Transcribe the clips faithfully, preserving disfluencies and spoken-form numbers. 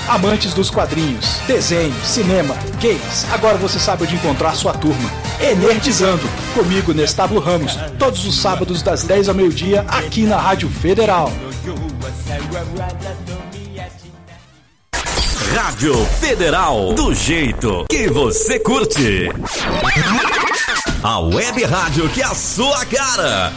Amantes dos quadrinhos, desenho, cinema, games, agora você sabe onde encontrar sua turma. Enerdizando, comigo, Nestábulo Ramos, todos os sábados das dez ao meio-dia, aqui na Rádio Federal. Rádio Federal, do jeito que você curte. A web rádio que é a sua cara.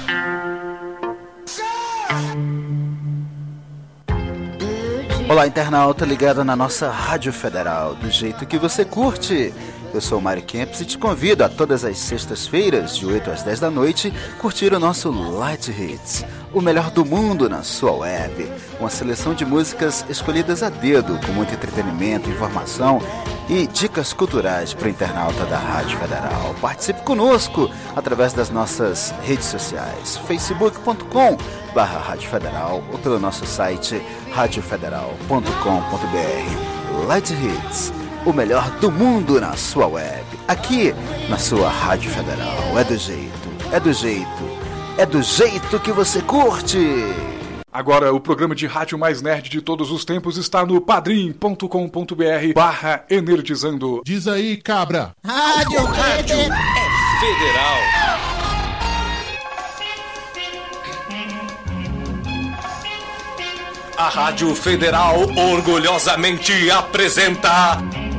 Olá, internauta ligado na nossa Rádio Federal, do jeito que você curte. Eu sou o Mário Kempis e te convido a todas as sextas-feiras, de oito às dez da noite, curtir o nosso Light Hits, o melhor do mundo na sua web. Uma seleção de músicas escolhidas a dedo, com muito entretenimento, informação e dicas culturais para o internauta da Rádio Federal. Participe conosco através das nossas redes sociais, facebook ponto com barra Rádio Federal ou pelo nosso site rádio federal ponto com ponto b r. Light Hits, o melhor do mundo na sua web, aqui na sua Rádio Federal. É do jeito, é do jeito, é do jeito que você curte. Agora, o programa de rádio mais nerd de todos os tempos está no padrim ponto com ponto b r barra Enerdizando. Diz aí, cabra. Rádio, rádio é federal. A Rádio Federal orgulhosamente apresenta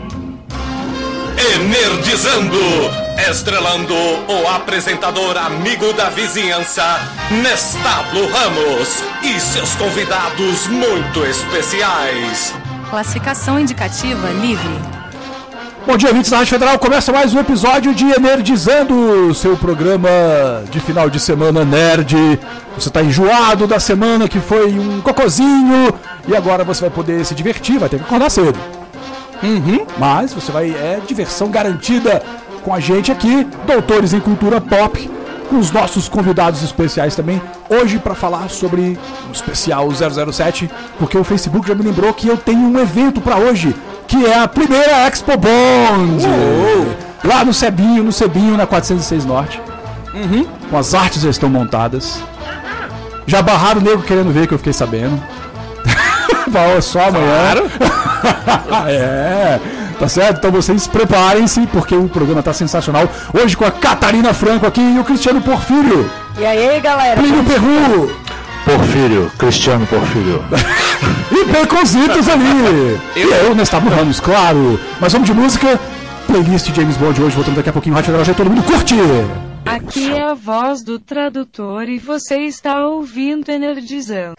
Enerdizando, estrelando o apresentador amigo da vizinhança, Nestábulo Ramos, e seus convidados muito especiais. Classificação indicativa livre. Bom dia, ouvintes da Rádio Federal. Começa mais um episódio de Enerdizando, seu programa de final de semana nerd. Você está enjoado da semana que foi um cocôzinho e agora você vai poder se divertir, vai ter que acordar cedo. Uhum. Mas você vai, é diversão garantida com a gente aqui, doutores em cultura pop, com os nossos convidados especiais também, hoje para falar sobre um especial zero zero sete, porque o Facebook já me lembrou que eu tenho um evento para hoje, que é a primeira Expo Bond, Uou. lá no Cebinho, no Cebinho, na quatrocentos e seis Norte, uhum. com as artes já estão montadas, já barraram o nego querendo ver, que eu fiquei sabendo. Só amanhã. Claro. É, tá certo? Então vocês preparem-se, porque o programa tá sensacional. Hoje com a Catarina Franco aqui e o Cristiano Porfírio. E aí, galera? Plínio Perru. Porfírio, Cristiano Porfírio. E Baconzitos ali. Eu, e eu, Nestábulo Ramos, claro. Mas vamos de música. Playlist de James Bond hoje, voltando daqui a pouquinho. Rádio Federal, já todo mundo curte. Aqui é a voz do tradutor e você está ouvindo Enerdizando.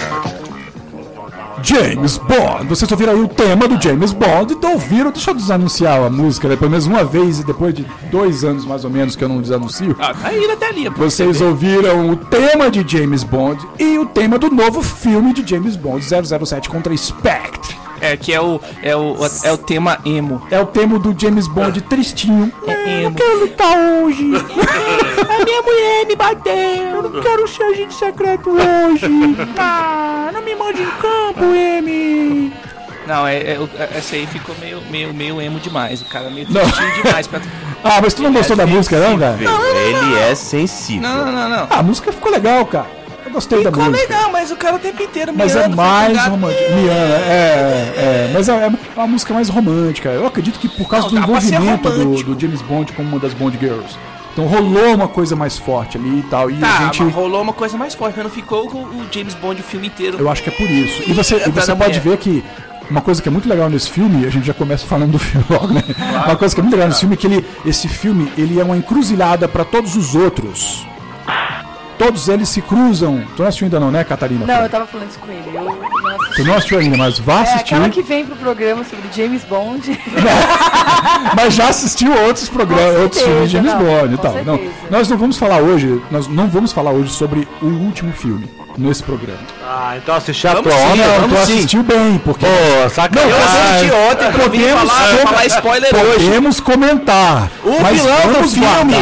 James Bond, vocês ouviram aí o tema do James Bond, então ouviram, deixa eu desanunciar a música, né? Pelo menos uma vez, e depois de dois anos mais ou menos que eu não desanuncio. Ah, tá aí na telinha. Vocês ouviram o tema de James Bond e o tema do novo filme de James Bond, zero zero sete contra Spectre. É, que é o, é o, é o tema emo. É o tema do James Bond tristinho. É emo. Eu não quero lutar hoje. A minha mulher me bateu. Eu não quero ser agente secreto hoje. Ah, não me mande em campo, M. Não, é, é, essa aí ficou meio, meio, meio emo demais. O cara meio tristinho demais pra... Ah, mas tu não gostou é da música, não, cara? Não, não, não, Ele não. é sensível. Não, não, não. Ah, a música ficou legal, cara. Eu gostei Ficou da música. Ficou legal, mas o cara o tempo inteiro miando. Mas é mais romântica. Miana, é, é. Mas é, é uma música mais romântica. Eu acredito que por causa não, do envolvimento do, do James Bond como uma das Bond Girls. Então rolou uma coisa mais forte ali e tal. E tá, a gente... mas rolou uma coisa mais forte, mas não ficou com o James Bond o filme inteiro. Eu acho que é por isso. E você, e você pode ver que uma coisa que é muito legal nesse filme, a gente já começa falando do filme logo, né? Claro, uma coisa que é muito legal nesse filme é que ele, esse filme ele é uma encruzilhada para todos os outros. Todos eles se cruzam. Tu não assistiu ainda não, né, Catarina? Não, eu tava falando isso com ele. Eu não assisti. Tu não assistiu ainda, mas vá assistir. É aquela que vem pro programa sobre James Bond. Mas já assistiu outros programas, outros filmes de James não, Bond e tal. Não, nós não vamos falar hoje, nós não vamos falar hoje sobre o último filme nesse programa. Ah, então assistir a tua ontem. Não, tu assistiu bem, porque... Pô, sacanagem. Eu assisti ontem pra vir falar, com... falar spoiler podemos hoje. Podemos comentar. O mas vilão do filme...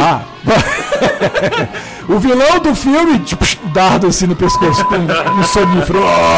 O vilão do filme, tipo, dardo assim no pescoço com um sonífero.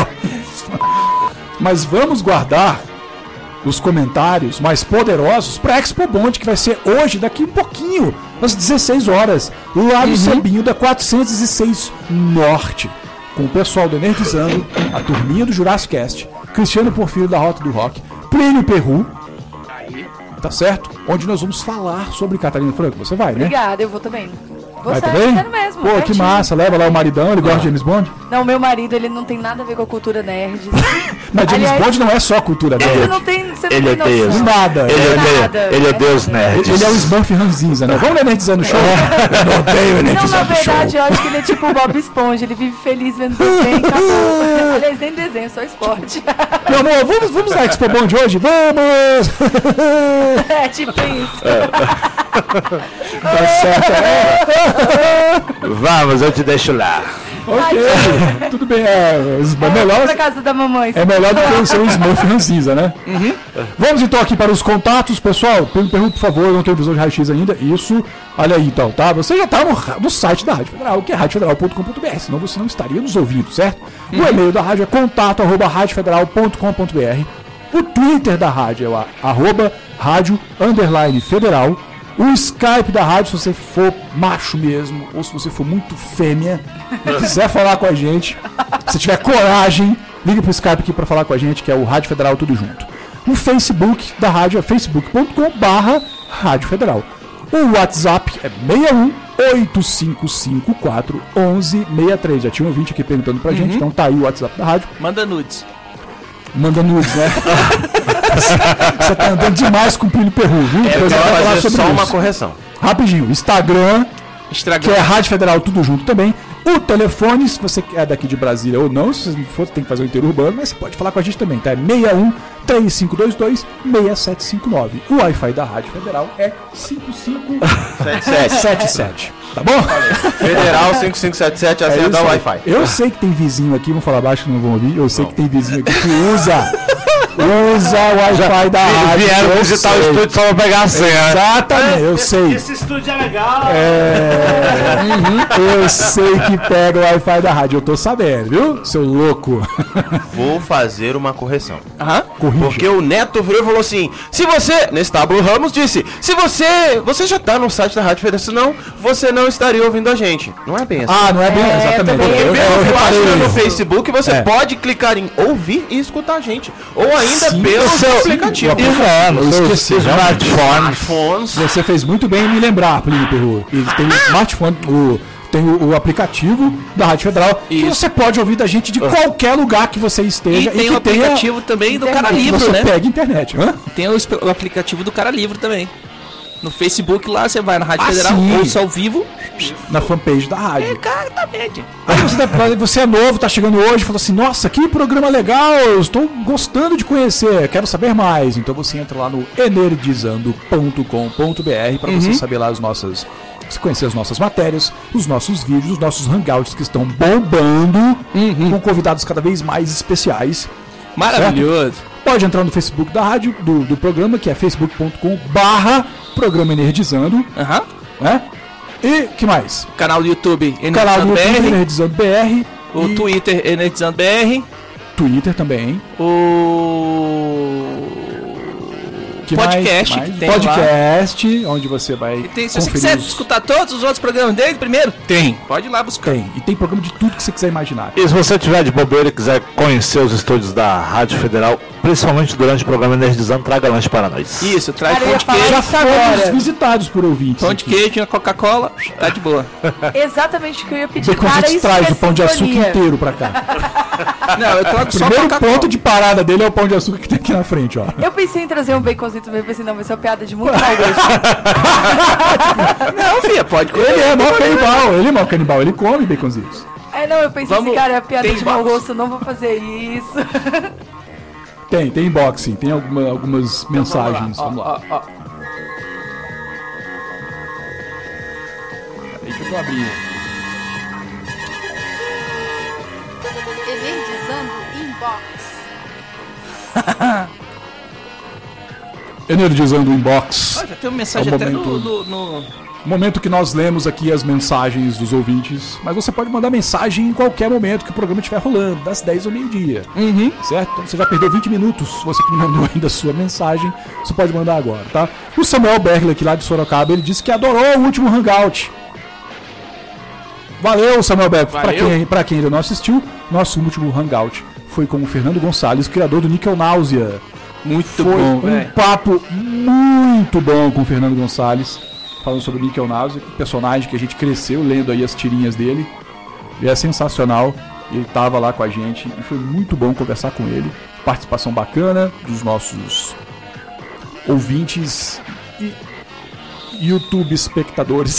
Mas vamos guardar os comentários mais poderosos para Expo Bond, que vai ser hoje, daqui um pouquinho, às dezesseis horas, lá no uhum. Cebinho da quatrocentos e seis Norte, com o pessoal do Enerdizando, a turminha do Jurassic Cast, Cristiano Porfírio da Rota do Rock, Plínio Perru, tá certo? Onde nós vamos falar sobre Catarina Franco. Você vai, né? Obrigada, eu vou também. Vou Vai sair, também? sério mesmo. Pô, que pertinho. massa. Leva lá o maridão, ele gosta de James Bond. Não, meu marido, ele não tem nada a ver com a cultura nerd. Mas James Aliás, Bond não é só cultura Você nerd. não tem, você não Ele tem odeia. noção. Nada. Ele odeia, Nada, ele é odeia os nada. nerds. Ele é o Smurf ranzinza, né? Vamos ler Nerdizando Show? Eu não odeio Não, na Nerdizando Show. verdade, eu acho que ele é tipo o Bob Esponja. Ele vive feliz vendo desenho, acabou. Aliás, nem desenho, só esporte. Meu amor, vamos, vamos na Expo Bond hoje? Vamos! É tipo isso. Tá certo, é. Vamos, eu te deixo lá. Ok, tudo bem. É, é melhor, Pra casa da mamãe. é melhor do que o seu Smurf ranzinza, né? Vamos então aqui para os contatos, pessoal. Pergunta, por favor, eu não tenho visão de raio-x ainda. Isso, olha aí então, tá? Você já tá no, no site da Rádio Federal, que é rádio federal ponto com ponto b r, senão você não estaria nos ouvindo, certo? O e-mail da rádio é contato arroba rádio federal ponto com ponto b r. O Twitter da rádio é o arroba rádio underline federal. O Skype da rádio, se você for macho mesmo, ou se você for muito fêmea, e quiser falar com a gente, se tiver coragem, liga pro Skype aqui pra falar com a gente, que é o Rádio Federal tudo junto. O Facebook da rádio é facebook ponto com barra Rádio Federal. O WhatsApp é seis um oito cinco cinco quatro um um seis três. Já tinha um ouvinte aqui perguntando pra gente, então tá aí o WhatsApp da rádio. Manda nudes. Manda nudes, né? Você tá andando demais com o Plínio Perru, viu? É, eu Depois quero vai falar fazer sobre só isso. uma correção. Rapidinho, Instagram, Estragou. que é Rádio Federal tudo junto também. O telefone, se você é daqui de Brasília ou não, se você não for, tem que fazer o interurbano, mas você pode falar com a gente também, tá? É seis um três cinco dois dois seis sete cinco nove. O Wi-Fi da Rádio Federal é cinco cinco sete sete. Tá bom? Federal cinco cinco sete sete, a É senha isso da aí. Wi-Fi. Eu sei que tem vizinho aqui, vamos falar baixo que não vão ouvir. Eu sei que tem vizinho aqui que usa. Usa o Wi-Fi da rádio. Vieram eu visitar o sei. estúdio só pra pegar a senha. Exatamente, eu sei. Esse estúdio é legal. É, uhum, eu sei que pega o Wi-Fi da rádio, eu tô sabendo, viu, seu louco? Vou fazer uma correção. Aham. Corrija. Porque o Neto virou e falou assim: se você, nesse Tablo Ramos disse, se você, você já tá no site da Rádio Federal, senão você não estaria ouvindo a gente. Não é bem assim. Ah, não é bem, É, exatamente. também. Eu, eu, Pela eu página reparei no isso. Facebook você É. pode clicar em ouvir e escutar a gente. Ou ainda Sim, pelo sim, seu aplicativo. o aplicativo. Eu esqueci, Smartphones. Você fez muito bem em me lembrar, Plínio Perru. E tem o smartphone, o, tem o, o aplicativo da Rádio Federal, que Isso. você pode ouvir da gente de qualquer lugar que você E esteja. tem que o aplicativo também do Cara tenha, que Livre, você né? pega internet. Hã? Tem o, esp- o aplicativo do Cara Livre também. No Facebook lá, você vai na Rádio Ah, Federal, sim. ouça ao vivo. Na fanpage da rádio. Exatamente. Aí você, tá- você é novo, tá chegando hoje, falou assim, nossa, que programa legal, eu estou gostando de conhecer, quero saber mais. Então você entra lá no energizando ponto com ponto b r para você saber lá as nossas, você conhecer as nossas matérias, os nossos vídeos, os nossos hangouts que estão bombando, com convidados cada vez mais especiais. Maravilhoso. Pode entrar no Facebook da rádio, do, do programa, que é facebook ponto com barra programa Energizando, Aham. né? E que mais? Canal do YouTube, O canal do Energizando YouTube B R. Energizando B R. O e Twitter, Energizando B R. Twitter também. O Que podcast mais? que tem podcast, onde você vai E tem, se você conferir quiser os- escutar todos os outros programas dele primeiro, tem. Pode ir lá buscar. Tem. E tem programa de tudo que você quiser imaginar. E se você tiver de bobeira e quiser conhecer os estúdios da Rádio Federal, principalmente durante o programa Energizando, traga lanche para nós. Isso, traz Cara, eu pão ia de falar queijo. Já isso fomos agora. visitados por ouvintes. Pão de aqui. queijo, uma Coca-Cola, tá de boa. Exatamente o que eu ia pedir. Depois a Cara, gente isso traz que é o pão de açúcar sintonia. inteiro pra cá. Não, eu trago O só primeiro Coca-Cola. ponto de parada dele é o pão de açúcar que tem aqui na frente, ó. Eu pensei em trazer um baconzinho também, pensei, não, vai ser uma piada de muito mau gosto. Não, filha, pode comer. Ele é mó canibal, ele é mó canibal, ele come baconzitos. É, não, eu pensei Vamos- assim, cara, é piada tem de mau box? gosto, eu não vou fazer isso. Tem, tem unboxing, tem alguma- algumas mensagens. Vamos lá. Ó, ó. Deixa eu abrir. Energizando Inbox. Energizando o inbox. Ó, já tem uma mensagem É o até no, momento- no, no- Momento que nós lemos aqui as mensagens dos ouvintes. Mas você pode mandar mensagem em qualquer momento que o programa estiver rolando, das dez ao meio-dia. Uhum. Certo? Então você já perdeu vinte minutos. Você que não mandou ainda a sua mensagem, você pode mandar agora, tá? O Samuel Bergler, aqui lá de Sorocaba, ele disse que adorou o último Hangout. Valeu, Samuel Bergler. Pra Valeu. quem, pra quem ainda não assistiu, nosso último Hangout foi com o Fernando Gonçalves, criador do Níquel Náusea. Muito foi bom, um velho. papo muito bom com o Fernando Gonçalves, falando sobre o Níquel Náusea, personagem que a gente cresceu lendo aí as tirinhas dele. E é sensacional. Ele tava lá com a gente e foi muito bom conversar com ele. Participação bacana dos nossos ouvintes e YouTube espectadores.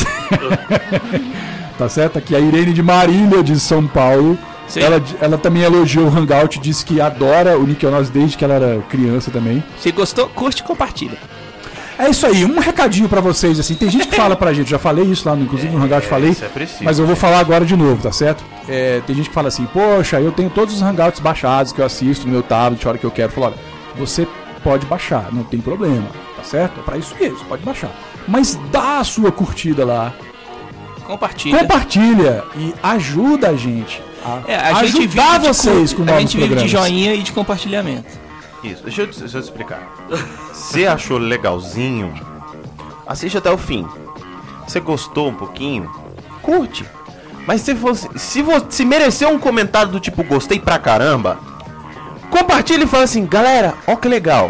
Tá certo? Aqui a Irene de Marília, de São Paulo. Ela, ela também elogiou o Hangout, disse que adora o Níquel Náusea desde que ela era criança também. Se gostou, curte e compartilha. É isso aí, um recadinho pra vocês, assim, tem gente que fala pra gente, já falei isso lá, no, inclusive no Hangout falei, isso é preciso, mas eu vou falar agora de novo, tá certo? É, tem gente que fala assim, poxa, eu tenho todos os Hangouts baixados que eu assisto no meu tablet, a hora que eu quero. Falo, olha, você pode baixar, não tem problema, tá certo? É pra isso mesmo, pode baixar. Mas dá a sua curtida lá. Compartilha. Compartilha e ajuda a gente a, é, a gente ajudar vive vocês de, com a novos gente vive programas. de joinha e de compartilhamento. Isso, deixa eu, deixa eu te explicar. Você achou legalzinho? Assiste até o fim. Você gostou um pouquinho? Curte. Mas se fosse, se você se mereceu um comentário do tipo gostei pra caramba, compartilha e fala assim, galera, ó que legal.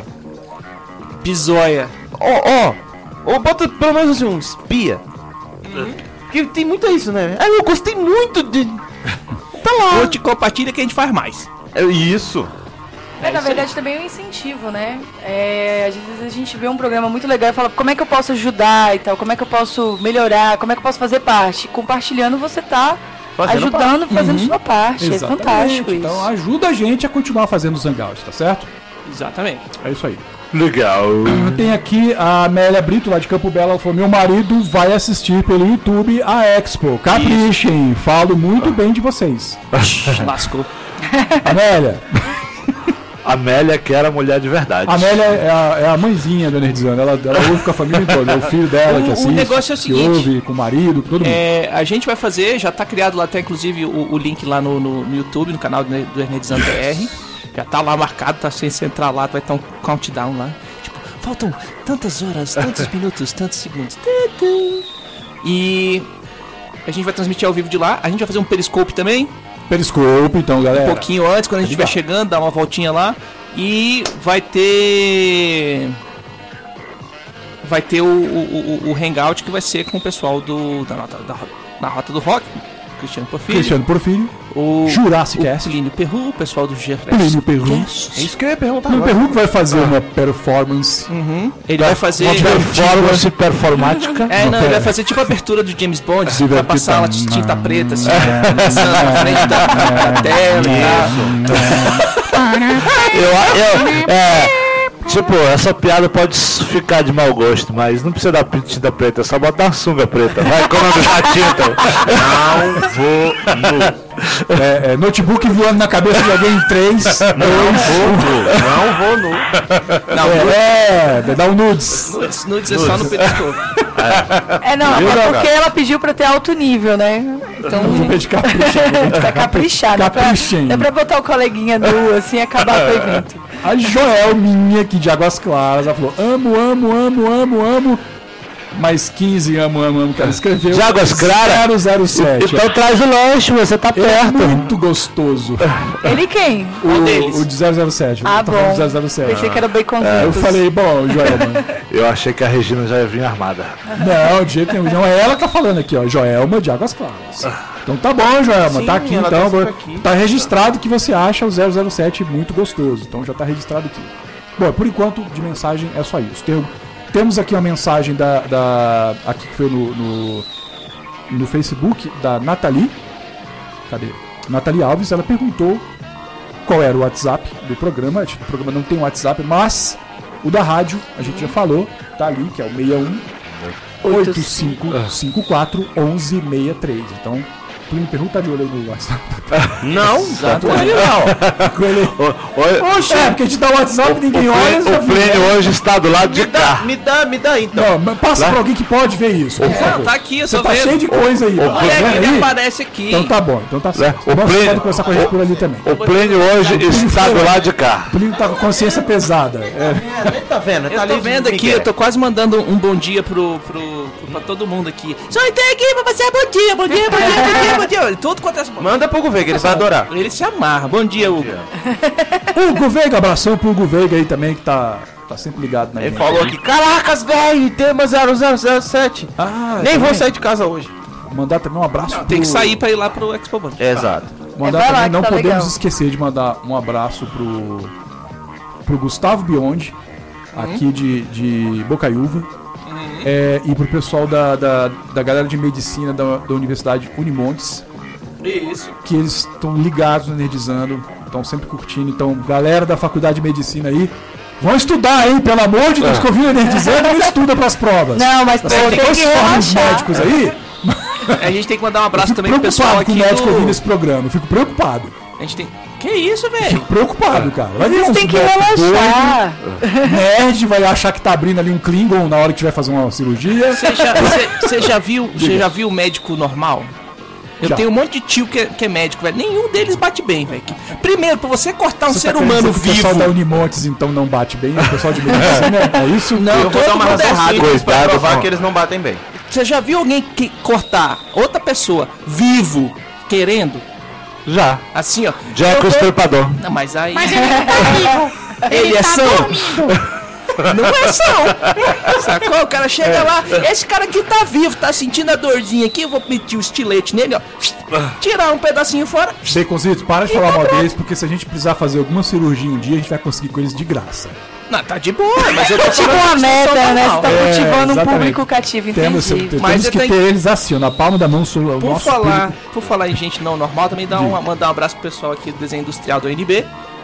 Bizóia. Ó, ó. Ou bota pelo menos assim um espia. Uhum. Porque tem muito isso, né? Ah, eu gostei muito de. Tá lá. Curte, compartilha que a gente faz mais. É isso. É, na verdade também é um incentivo, né? É, às vezes a gente vê um programa muito legal e fala, como é que eu posso ajudar e tal, como é que eu posso melhorar, como é que eu posso fazer parte? Compartilhando você tá fazendo ajudando, parte. fazendo uhum. sua parte. Exatamente. É fantástico isso. Então ajuda a gente a continuar fazendo os Hangouts, tá certo? Exatamente. É isso aí. Legal. Tem aqui a Amélia Brito, lá de Campo Belo, ela falou, meu marido vai assistir pelo YouTube a Expo. Caprichem, isso. Falo muito bem de vocês. Lascou. Amélia. Amélia, que era mulher de verdade. A Amélia é a, é a mãezinha do Energizando, ela, ela ouve com a família toda, é o filho dela o, que assiste, o negócio é o seguinte, que ouve com o marido, com todo mundo. É, a gente vai fazer, já tá criado lá até inclusive o, o link lá no, no, no YouTube, no canal do, do Energizando B R, já tá lá marcado, tá sem você entrar lá, vai estar um countdown lá, tipo, faltam tantas horas, tantos minutos, tantos segundos, e a gente vai transmitir ao vivo de lá, a gente vai fazer um periscope também, Periscope, então, galera. Um pouquinho antes, quando a gente estiver chegando, dar uma voltinha lá. E vai ter... Vai ter o, o, o, o Hangout que vai ser com o pessoal do, da, nota, da, da Rota do Rock. Cristiano Porfírio. Cristiano Porfírio. O Jurassic Cast. O Plínio Perru, o pessoal do G R S. Plínio Perru. É isso que eu ia perguntar. O Perru que vai fazer ah. uma performance. Uhum. Ele vai fazer... Uma performance performática. É, não, ele vai fazer tipo a abertura do James Bond. Assim, vai passar uma tinta preta, assim, passando na frente da, da tela e tal. Eu, eu, é... Tipo, essa piada pode ficar de mau gosto, mas não precisa dar tinta preta, é só botar uma sunga preta. Vai economizar a tinta. Não vou nu. É, é, notebook voando na cabeça de alguém em três. Não vou nu. Não vou nu. Não, é, é, dá um nudes. Nudes, nudes é só no periscope. É, não, é porque ela pediu pra ter alto nível, né? Então. Eu vou pedir caprichar. Tá caprichado. Caprichem. É pra botar o coleguinha nu assim e acabar com o evento. A Joel, minha aqui de Águas Claras, ela falou: amo, amo, amo, amo, amo. Mais quinze, amo, amo, amo, que ela escreveu. De Águas Claras? zero zero sete. Então traz o lanche, você tá Ele perto. É muito gostoso. Ele quem? O, um deles. o de zero zero sete. Ah, tá bom. zero zero sete. Pensei que era o Baconzitos. É, eu falei, bom, Joel, mano. Eu achei que a Regina já ia vir armada. Não, de jeito nenhum. Não, é ela que tá falando aqui, ó. Joelma de Águas Claras. Então tá bom, Joelma. Sim, tá aqui ela então. tá aqui. Tá registrado que você acha o zero zero sete muito gostoso. Então já tá registrado aqui. Bom, por enquanto, de mensagem é só isso. Tem, temos aqui uma mensagem da. da aqui que foi no, no, no Facebook da Nathalie. Cadê? Nathalie Alves, ela perguntou qual era o WhatsApp do programa. O programa não tem WhatsApp, mas o da rádio, a gente já falou, tá ali, que é o seis um oito cinco cinco quatro um um seis três. Então, tu me pergunta de olho aí no WhatsApp. Não, Exato. Ele não. Com ele... Poxa, é, porque a gente dá o WhatsApp e ninguém olha. O Plínio hoje está do lado de me dá, cá. me dá, me dá então. Não, mas passa Lá? pra alguém que pode ver isso. Por favor. Tá aqui, eu Você só tá vendo. cheio de coisa aí. ó. Olha Tá aqui, vendo ele aí? aparece aqui. Então tá bom, então tá certo. O Nós Plínio- podemos conversar com a gente por ali também. O Plínio hoje está do lado de cá. O Plínio tá com consciência pesada. É. É, tá vendo? Eu tô vendo aqui, eu tô quase mandando um bom dia pro, pro, pro, pra todo mundo aqui. Só entrei aqui pra você, bom dia, bom dia, bom dia, bom dia, bom dia. Tudo quanto é... Manda pro Hugo Veiga, ele vai adorar. Ele se amarra. Bom dia, Hugo. Hugo Veiga, abração pro Hugo Veiga aí também, que tá, tá sempre ligado na Ele gente. falou aqui, caracas, velho, tema zero zero zero sete. Ah, Nem também. vou sair de casa hoje. Mandar também um abraço Não, pro... tem que sair pra ir lá pro Expo Band. É, exato. Mandar É, vai lá também, que não tá podemos legal. esquecer de mandar um abraço pro, pro Gustavo Biondi, aqui de, de Bocaiúva, é, e pro pessoal da, da, da galera de medicina da, da Universidade Unimontes, Isso. que eles estão ligados no Nerdizando, estão sempre curtindo. Então, galera da Faculdade de Medicina aí, vão estudar, hein? Pelo amor de Deus, que eu vi o Nerdizando, não estuda pras provas. Não, mas pô, Tem tem dois que fornos relaxar. médicos aí. A gente tem que mandar um Eu abraço fico também pro pessoal preocupado com o aqui médico ouvindo do... esse programa. Eu fico preocupado. A gente tem... Que isso, velho? Fico preocupado, cara. Vai vir Vocês uns têm que médicos relaxar. doidos, nerd, vai achar que tá abrindo ali um Klingon na hora que tiver fazer uma cirurgia. Você já, você- você já viu, você já viu médico normal? Eu Já. tenho um monte de tio que é, que é médico, velho. Nenhum deles bate bem, velho. Que- Primeiro, pra você cortar um Você ser tá querendo humano dizer que o pessoal da vivo. Unimontes então não bate bem, o pessoal de medicina, é isso? Não, Eu vou todo dar uma mundo razão errado. simples pra Cuidado provar com- que eles não batem bem. Você já viu alguém que cortar outra pessoa vivo, querendo? Já. Assim, ó. Jack Eu o tô- Estripador. Não, mas aí. Mas ele não tá vivo. Ele é tá são. dormindo. Não é são. Sacou? O cara chega lá, esse cara aqui tá vivo, tá sentindo a dorzinha aqui, eu vou meter o estilete nele, ó. Tirar um pedacinho fora. Baconzitos, para de falar mal deles, porque se a gente precisar fazer alguma cirurgia um dia, a gente vai conseguir com eles de graça. Não, tá de boa, mas eu tô Tipo falando uma de meta, situação né? Você normal. tá É, cultivando um exatamente. público cativo, Temos, entendi. temos Mas eu que tenho- ter eles assim, ó, na palma da mão sobre o Por nosso falar, público. por falar em gente não normal, também dá um, mandar um abraço pro pessoal aqui do desenho industrial do N B,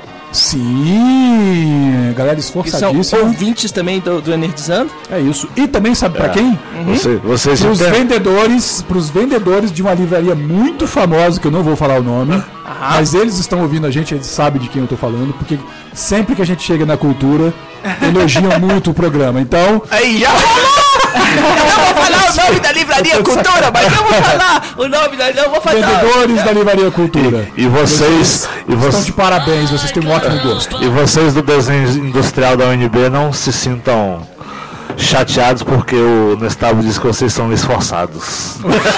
Sim, galera que são esforçadíssima. ouvintes também do, do Energizando. É isso. E também sabe pra quem? Você, vocês Pros entendem? vendedores, pros vendedores de uma livraria muito famosa, que eu não vou falar o nome, mas eles estão ouvindo a gente, eles sabem de quem eu tô falando, porque sempre que a gente chega na cultura, elogiam muito o programa. Então, Aí já falou! Eu não vou falar o nome da livraria Cultura, mas eu vou falar o nome da. Eu vou falar. vendedores da livraria Cultura, E vocês, e, vo estão de parabéns, vocês têm um ótimo gosto. e vocês do desenho industrial da U N B não se sintam chateados porque o Nestavo diz que vocês são esforçados.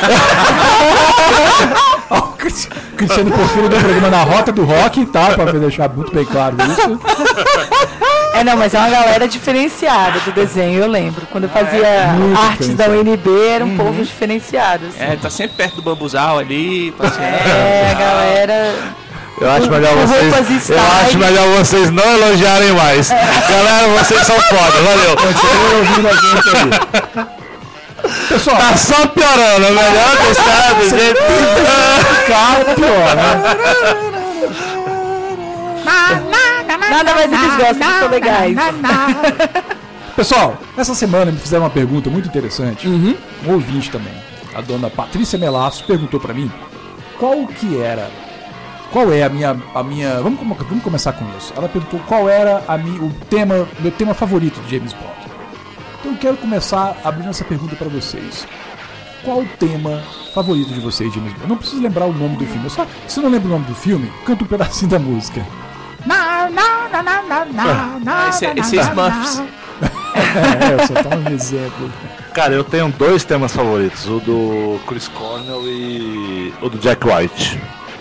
Ó, o Cris- Cristiano Porfírio do programa Na Rota do Rock, tá? Pra deixar muito bem claro isso. É, não, mas é uma galera diferenciada do desenho, eu lembro. Quando eu fazia Muito artes da U N B, era um povo diferenciado. assim. É, tá sempre perto do bambuzal ali. passeando. É, a galera. Eu acho melhor Com vocês, roupas eu style. acho melhor vocês não elogiarem mais. Galera, vocês são foda, valeu. Continua ouvindo a gente aí. Pessoal, Tá só piorando, é melhor deixar do jeito ficar pior, né? Nada mais eles gostam, eles são legais. Pessoal, essa semana me fizeram uma pergunta muito interessante. Um ouvinte também. A dona Patrícia Melasso perguntou pra mim qual que era. Qual é a minha. A minha vamos, come- vamos começar com isso. Ela perguntou qual era a minha, o tema, meu tema favorito de James Bond. Então eu quero começar abrindo essa pergunta pra vocês. Qual o tema favorito de vocês, James Bond? Não preciso lembrar o nome do filme. Eu só, se não lembra o nome do filme, canta um pedacinho da música. Esse, é- esse é Smurfs. É, eu só tô um exemplo. Cara, eu tenho dois temas favoritos, o do Chris Cornell e o do Jack White.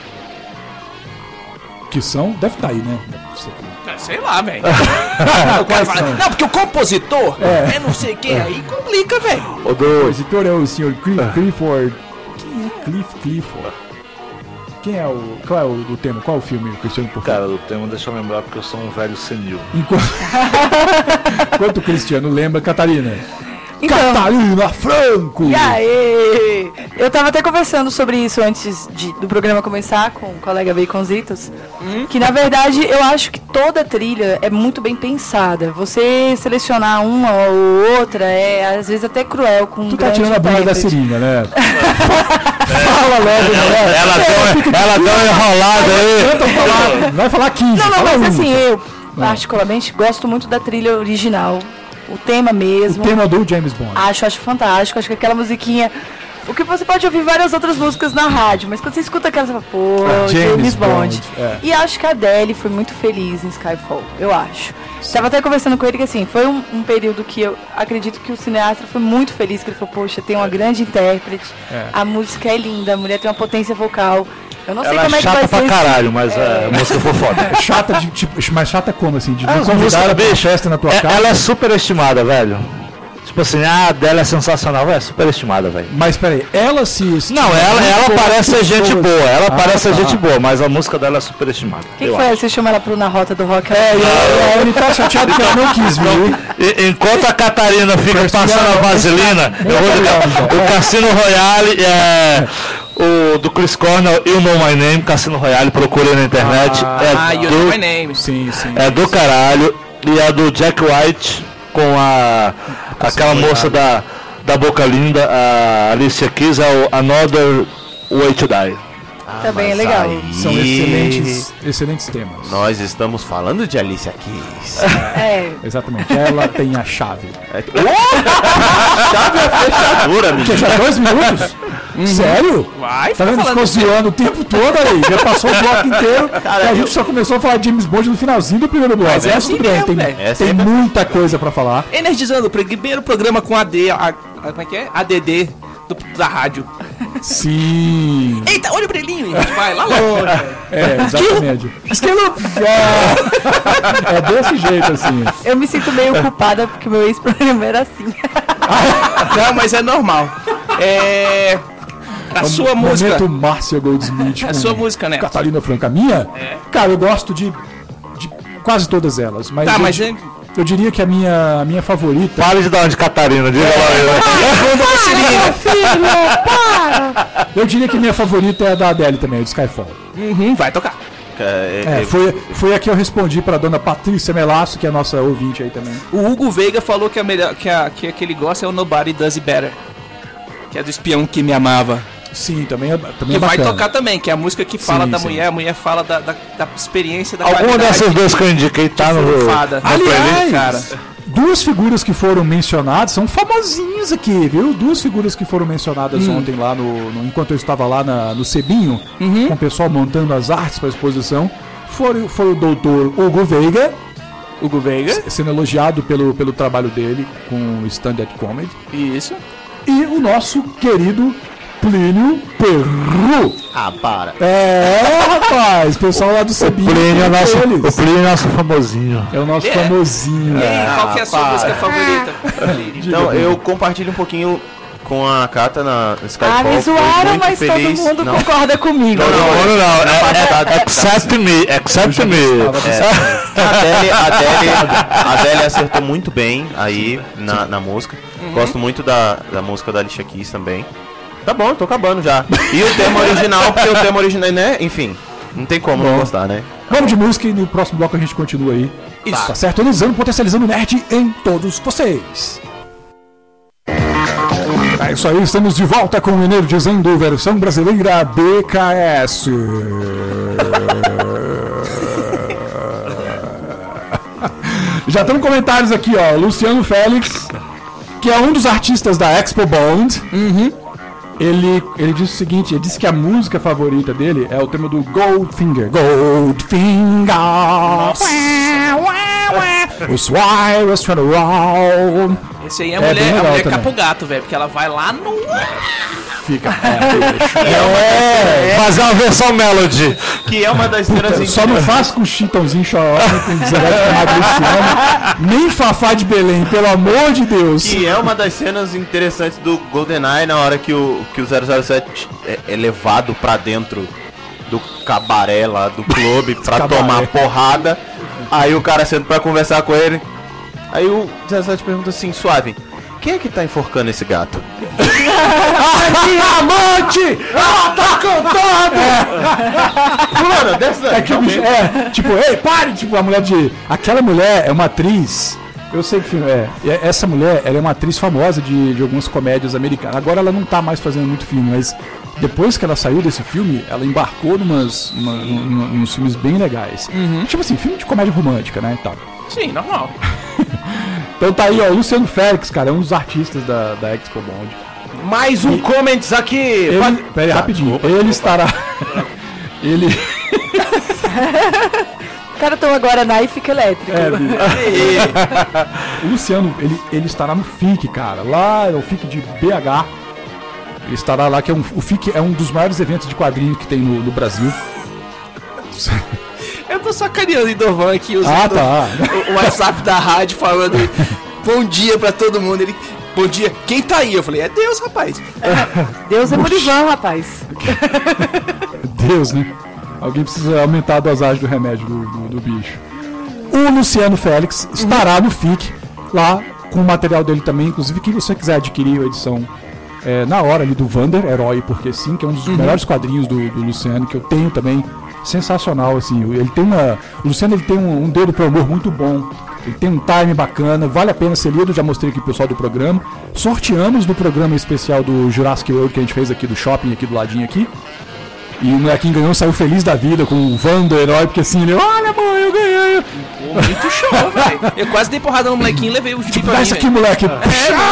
Que são, deve estar aí, né? É, sei lá, velho. O cara fala, não, porque o compositor é, não sei quem, aí complica, velho. O O do. compositor é o senhor Cliff, Clifford. Quem é Cliff Clifford? Quem é o. Qual é o do tema? Qual é o filme, Cristiano Porfírio? Cara, o tema deixa eu lembrar porque eu sou um velho senil. Enquanto, enquanto o Cristiano lembra, Catarina. Então, Catarina Franco! e aí? Eu tava até conversando sobre isso antes de- do programa começar com o colega Baconzitos. Que na verdade eu acho que toda trilha é muito bem pensada. Você selecionar uma ou outra é às vezes até cruel com um Tu tá grande tirando a bunda da intérprete. seringa, né? Fala logo, galera. Ela deu, ela deu uma enrolada aí. Tenta falar, vai falar quinze. Não, não, fala mas um assim, só. eu particularmente gosto muito da trilha original. O tema O mesmo. tema do James Bond. Acho, acho fantástico. Acho que aquela musiquinha O que você pode ouvir várias outras músicas na rádio, mas quando você escuta aquela, você fala, pô, Ah, James James Bond. Bond, é. E acho que a Adele foi muito feliz em Skyfall, eu acho. Estava até conversando com ele que assim, foi um, um período que eu acredito que o cineasta foi muito feliz, que ele falou, poxa, tem uma grande intérprete, É. a música é linda, a mulher tem uma potência vocal. Eu não sei Ela como é é que vai chata ser. pra esse- caralho, mas É. a música foi foda. É chata de tipo, mas chata como assim? De Ah, não essa convidar música, ela pra uma bicho, festa na tua é- casa. ela é super estimada, velho. Tipo assim, ah, a dela é sensacional, velho, é super estimada, velho. Mas peraí, ela se. Não, ela, ela Pessoas- parece ser gente pessoas- boa, ela Ah, parece ser tá. gente boa, mas a música dela é super estimada. Quem eu foi? acho. Você chama ela pro Na Rota do Rock? É, e ela- ele tá chateado que ela não quis vir. E- enquanto a Catarina fica passando a vaselina, eu vou dizer, o Cassino Royale é o do Chris Cornell, You Know My Name, Cassino Royale, procurei na internet. Ah, é, You Know My do, Name. Sim, sim. é do caralho. E a do Jack White com a aquela moça da, da boca linda, a Alicia Keys, é o Another Way to Die. Também é Mas legal. aí, São excelentes, excelentes temas. Nós estamos falando de Alicia Keys. É. Exatamente, ela tem a chave. É- Chave é fechadura, Que menino. já dois minutos? Sério? Vai, Tá vendo? falando Ficou sério. zoando o tempo todo aí. Já passou o bloco inteiro. e a gente só começou a falar de James Bond no finalzinho do primeiro bloco. Mas é assim tudo bem, mesmo, tem, velho. É tem sempre muita coisa pra falar. Energizando, o primeiro programa com A D, a, a- como é que é? A D D do- da rádio. Sim. Eita, olha o brilhinho, e a gente vai lá longe. É, exatamente. Esquilo! É, é desse jeito, assim. Eu me sinto meio culpada porque o meu ex-programa era assim. Não, mas é normal. É. A sua música. Momento Márcia Goldsmith. A com sua música, né? Catarina Franca. Minha? Cara, eu gosto de, de quase todas elas. Mas Tá, eu, mas di- é- eu diria que a minha, a minha favorita. Para de dar uma de Catarina, diga lá. Eu diria que a minha favorita é a da Adele também, a de Skyfall. Uhum, vai tocar. É, É, foi, foi a que eu respondi pra dona Patrícia Melasso, que é a nossa ouvinte aí também. O Hugo Veiga falou que a melhor que, a, que, a que ele gosta é o Nobody Does It Better. Que é do espião que me amava. Sim, também é, também Que é vai bacana. tocar também, que é a música que fala Sim, da sim. mulher, a mulher fala da, da, da experiência da Alguma qualidade dessas de- duas que eu indiquei tá de no. furfada. na playlist, cara. Aliás, duas figuras que foram mencionadas são famosinhas aqui, viu? Duas figuras que foram mencionadas Hum. ontem lá no, no- enquanto eu estava lá na- no Cebinho, Uhum. com o pessoal montando as artes para a exposição. Foi, foi o doutor Hugo Veiga, Hugo Veiga. sendo elogiado pelo, pelo trabalho dele com o stand-up comedy. Isso. E o nosso querido Plínio Perru. Ah, para. É, rapaz, pessoal lá do Cebinho. O Plínio é nosso, eles. o Plínio é nosso famosinho. É o nosso É. famosinho. E aí, qual que é a sua para. música favorita? Então, eu compartilho um pouquinho com a Cata na no Skyfall. Ah, me fui zoaram, muito mas feliz. todo mundo Não. concorda comigo. Não, não, Não, não, Na parte é, é, accept me, accept me. A Adele, a, Adele, a Adele acertou muito bem aí na, na música. Gosto muito da, da música da Alicia Keys também. Tá bom, tô acabando já. E o tema original, porque o tema original, né? Enfim, não tem como não gostar, né? Vamos de música e no próximo bloco a gente continua aí. Isso. Tá certo? Analisando, potencializando o nerd em todos vocês. É isso aí, estamos de volta com o Energizando versão brasileira B K S. Já estão comentários aqui, ó. Luciano Félix, que é um dos artistas da Expo Bond. Ele, ele disse o seguinte, ele disse que a música favorita dele é o tema do Goldfinger. Goldfinger. Os wires turn around. Esse aí é a É mulher, bem a legal mulher também. capa o gato, velho, porque ela vai lá no. Fica. É, É, fazer uma versão melody. Que é uma das cenas só não faz com Chitãozinho Chororó, com Zé Madruciano, nem Fafá de Belém, pelo amor de Deus. Que é uma das cenas interessantes do GoldenEye na hora que o, que o zero zero sete é, é levado pra dentro do cabaré lá, do clube, pra Cabaré. tomar porrada. Aí o cara senta pra conversar com ele. Aí o zero zero sete pergunta assim, suave, quem é que tá enforcando esse gato? Amante! Ela tá cantando! Fulano, dessa... É, que o bicho, é, tipo, ei, pare! Tipo, a mulher de. Aquela mulher é uma atriz. Eu sei que filme é. E essa mulher, ela é uma atriz famosa de, de algumas comédias americanas. Agora ela não tá mais fazendo muito filme, mas depois que ela saiu desse filme, ela embarcou numas, uma, num- num- nos filmes bem legais. Tipo assim, filme de comédia romântica, né? E tal. Sim, normal. Então tá aí, ó, o Luciano Félix, cara, é um dos artistas da, da Expo Bond. Mais um comments aqui. Ele, Pode... Pera aí, Tá, rapidinho. desculpa, ele desculpa. estará... ele... O cara toma Guaraná e fica elétrico. É, o Luciano, ele, ele estará no F I C, cara. Lá é o F I C de B H. Ele estará lá, que é um, o F I C é um dos maiores eventos de quadrinhos que tem no, no Brasil. Eu tô sacaneando o Idovan aqui usando Ah, tá. o, o WhatsApp da rádio falando bom dia pra todo mundo. Ele, bom dia, quem tá aí? Eu falei, é Deus, rapaz. Deus é Murivan, rapaz. Deus, né? Alguém precisa aumentar a dosagem do remédio do, do, do bicho. O Luciano Félix estará no F I C, lá com o material dele também. Inclusive, quem você quiser adquirir a edição é, na hora ali do Vander, Herói Porque Sim, que é um dos uhum. melhores quadrinhos do, do Luciano, que eu tenho também. Sensacional, assim. Ele tem uma. O Luciano ele tem um, um dedo pro humor muito bom. Ele tem um time bacana, vale a pena ser lido. Já mostrei aqui pro pessoal do programa. Sorteamos no programa especial do Jurassic World que a gente fez aqui do shopping, aqui do ladinho aqui. E o molequinho ganhou, saiu feliz da vida com o Vander Herói, porque assim, ele, olha, mãe, eu ganhei. Pô, muito show, velho. Eu quase dei porrada no molequinho e levei o Tipo, dá isso aqui, moleque. É,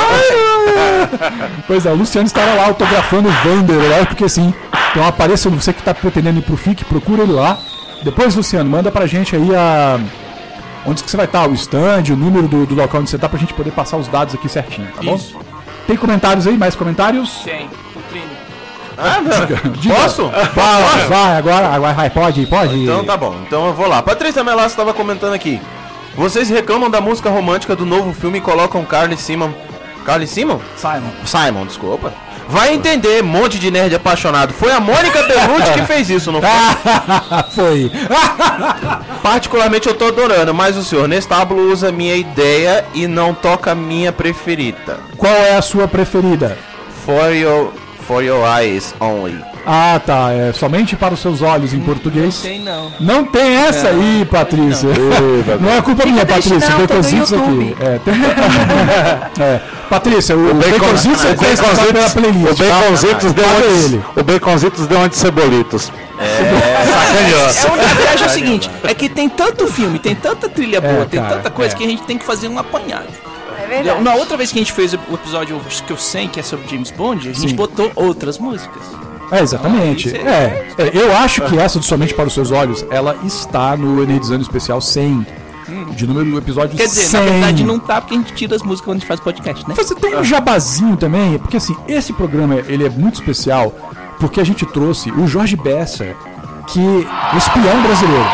pois é, o Luciano estará lá autografando o Vander Herói, porque assim, então apareça, você que tá pretendendo ir pro F I C, procura ele lá. Depois, Luciano, manda pra gente aí a... onde que você vai estar, o stand, o número do, do local onde você tá, pra gente poder passar os dados aqui certinho, tá bom? Isso. Tem comentários aí? Mais comentários? Tem, Putrine. Ah, Diga. Posso? Vai, vai, agora, agora vai, pode, pode. Então tá bom, então eu vou lá. Patrícia Melassi estava comentando aqui. Vocês reclamam da música romântica do novo filme e colocam Carly Simon. Carly Simon? Simon. Simon, desculpa. Vai entender, monte de nerd apaixonado. Foi a Mônica Bellucci que fez isso, não foi? Foi. Particularmente eu tô adorando, mas o senhor Nestábulo usa minha ideia e não toca a minha preferida. Qual é a sua preferida? For your, for your eyes only. Ah, tá. É somente para os seus olhos em português. Não tem, não. Não tem essa aí, Patrícia. Não, não é culpa minha, Patrícia. Não, Baconzitos aqui. É, tem... é. Patrícia, o, o Baconzitos você tem que passar pela playlist. O Baconzitos deu ele. O Baconzitos deu onde cebolitos. É, sacaneou. É onde a viagem é o seguinte, é que tem tanto filme, tem tanta trilha boa, É, tem cara, tanta coisa é. que a gente tem que fazer um apanhado. É verdade. Na outra vez que a gente fez o episódio que eu sei, que é sobre James Bond, a gente Sim. botou outras músicas. É, exatamente. Ah, isso É, é, eu acho que essa do Somente para os Seus Olhos, ela está no Energizando Especial cem. De número do episódio Quer dizer, cem. na verdade não tá, porque a gente tira as músicas quando a gente faz podcast, né? Você tem um jabazinho também, porque assim, esse programa ele é muito especial, porque a gente trouxe o Jorge Bessa, que é o espião brasileiro.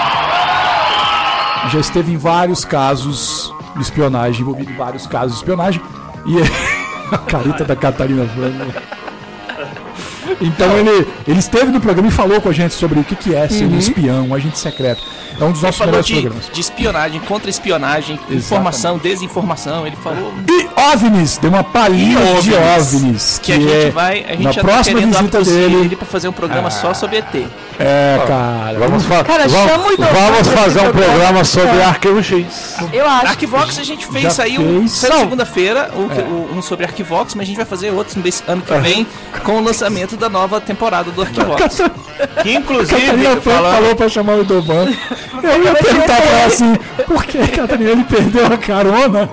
Já esteve em vários casos de espionagem, envolvido em vários casos de espionagem. E a carita da Catarina Franco. Então ele, ele esteve no programa e falou com a gente sobre o que, que é ser um espião, um agente secreto. É um dos Ele nossos falou melhores de, programas. de espionagem, contra-espionagem, informação, desinformação, ele falou... E OVNIs, deu uma palhinha E de OVNIs, OVNIs. Que a gente é vai, a gente na já tá próxima querendo visita abduzir dele. ele pra fazer um programa só sobre E T. É, cara. Vamos, fa Cara, vamos, chama o Idovan vamos pra fazer esse um programa. programa sobre Arquivo X. Eu acho. Arquivox a gente fez, Já saiu, fez. saiu Não. segunda-feira, o, o- um sobre Arquivox, mas a gente vai fazer outros nesse ano que vem com o lançamento da nova temporada do Arquivox. Que inclusive, Catarina Franco falando, falou pra chamar o Idovan. Eu ia perguntar pra ela assim, por que, Catarina, ele perdeu a carona?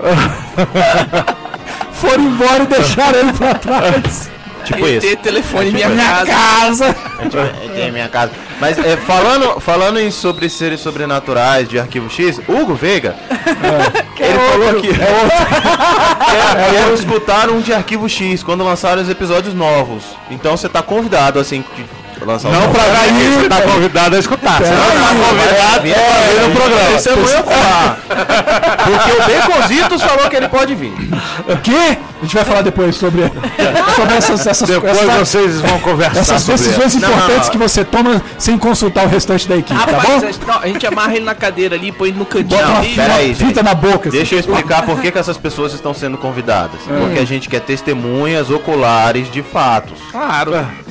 Foram embora e deixaram ele pra trás. tipo E isso. T, telefone, minha, Minha casa. casa. É minha casa. Mas é, falando, falando em sobre seres sobrenaturais de Arquivo X, Hugo Veiga, ele falou que quero, quero escutar um de Arquivo X quando lançarem os episódios novos. Então você tá convidado assim de lançar Não pra vir, você tá convidado a escutar. Você não tá convidado a vir no programa. Isso é muito falar. Porque o Baconzitos falou que ele pode vir. O quê? A gente vai falar depois sobre, sobre essas, essas, Depois essas, vocês vão conversar essas sobre decisões Não, importantes não. que você toma sem consultar o restante da equipe, tá Rapaz, bom? a gente- não, a gente amarra ele na cadeira ali, põe ele no cantinho Bota uma, ali. pera uma aí, fita gente. na boca. assim. Deixa eu explicar por que, que essas pessoas estão sendo convidadas. Porque a gente quer testemunhas oculares de fatos. Claro.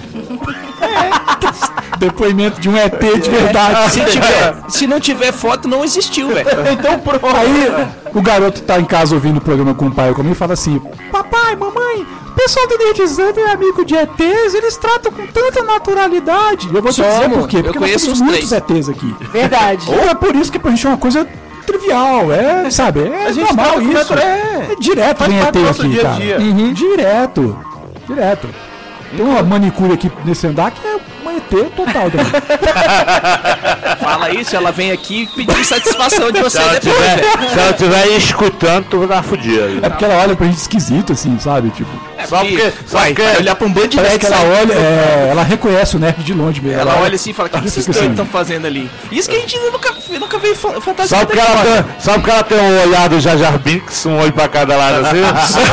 Depoimento de um E T de verdade. Se, tiver, se não tiver foto, não existiu, velho. Então pronto. Aí o garoto tá em casa ouvindo o programa com o pai ou comigo e fala assim: papai, mamãe, o pessoal do Nerdizando é amigo de E Tês, eles tratam com tanta naturalidade. Eu vou te dizer Somos. por quê. Eu Porque nós conheço temos uns muitos três. E Tês aqui. Verdade. Ou é por isso que pra gente é uma coisa trivial, é, sabe? É A gente normal trata com isso. natu- é. É direto Faz vem parte do E T nosso aqui, dia a cara. dia. Uhum. Direto. Direto. Tem uma manicure aqui nesse andar que é uma E T total também. Fala isso, ela vem aqui pedir satisfação de você Se ela depois. tiver, velho. se ela tiver escutando, tu vai dar fudida. É porque ela olha pra gente esquisito, assim, sabe? Tipo, É Só porque, só vai, porque vai olhar pra um bando de parece nerd que ela sai- olha, é, ela reconhece o nerd de longe mesmo. Ela olha assim e fala, o que, que esses Fica dois assim. estão fazendo ali? Isso que a gente nunca, nunca veio fa- fantasia. Só porque, ela tem, só porque ela tem um olhar do Jar Jar Binks, um olho pra cada lado assim.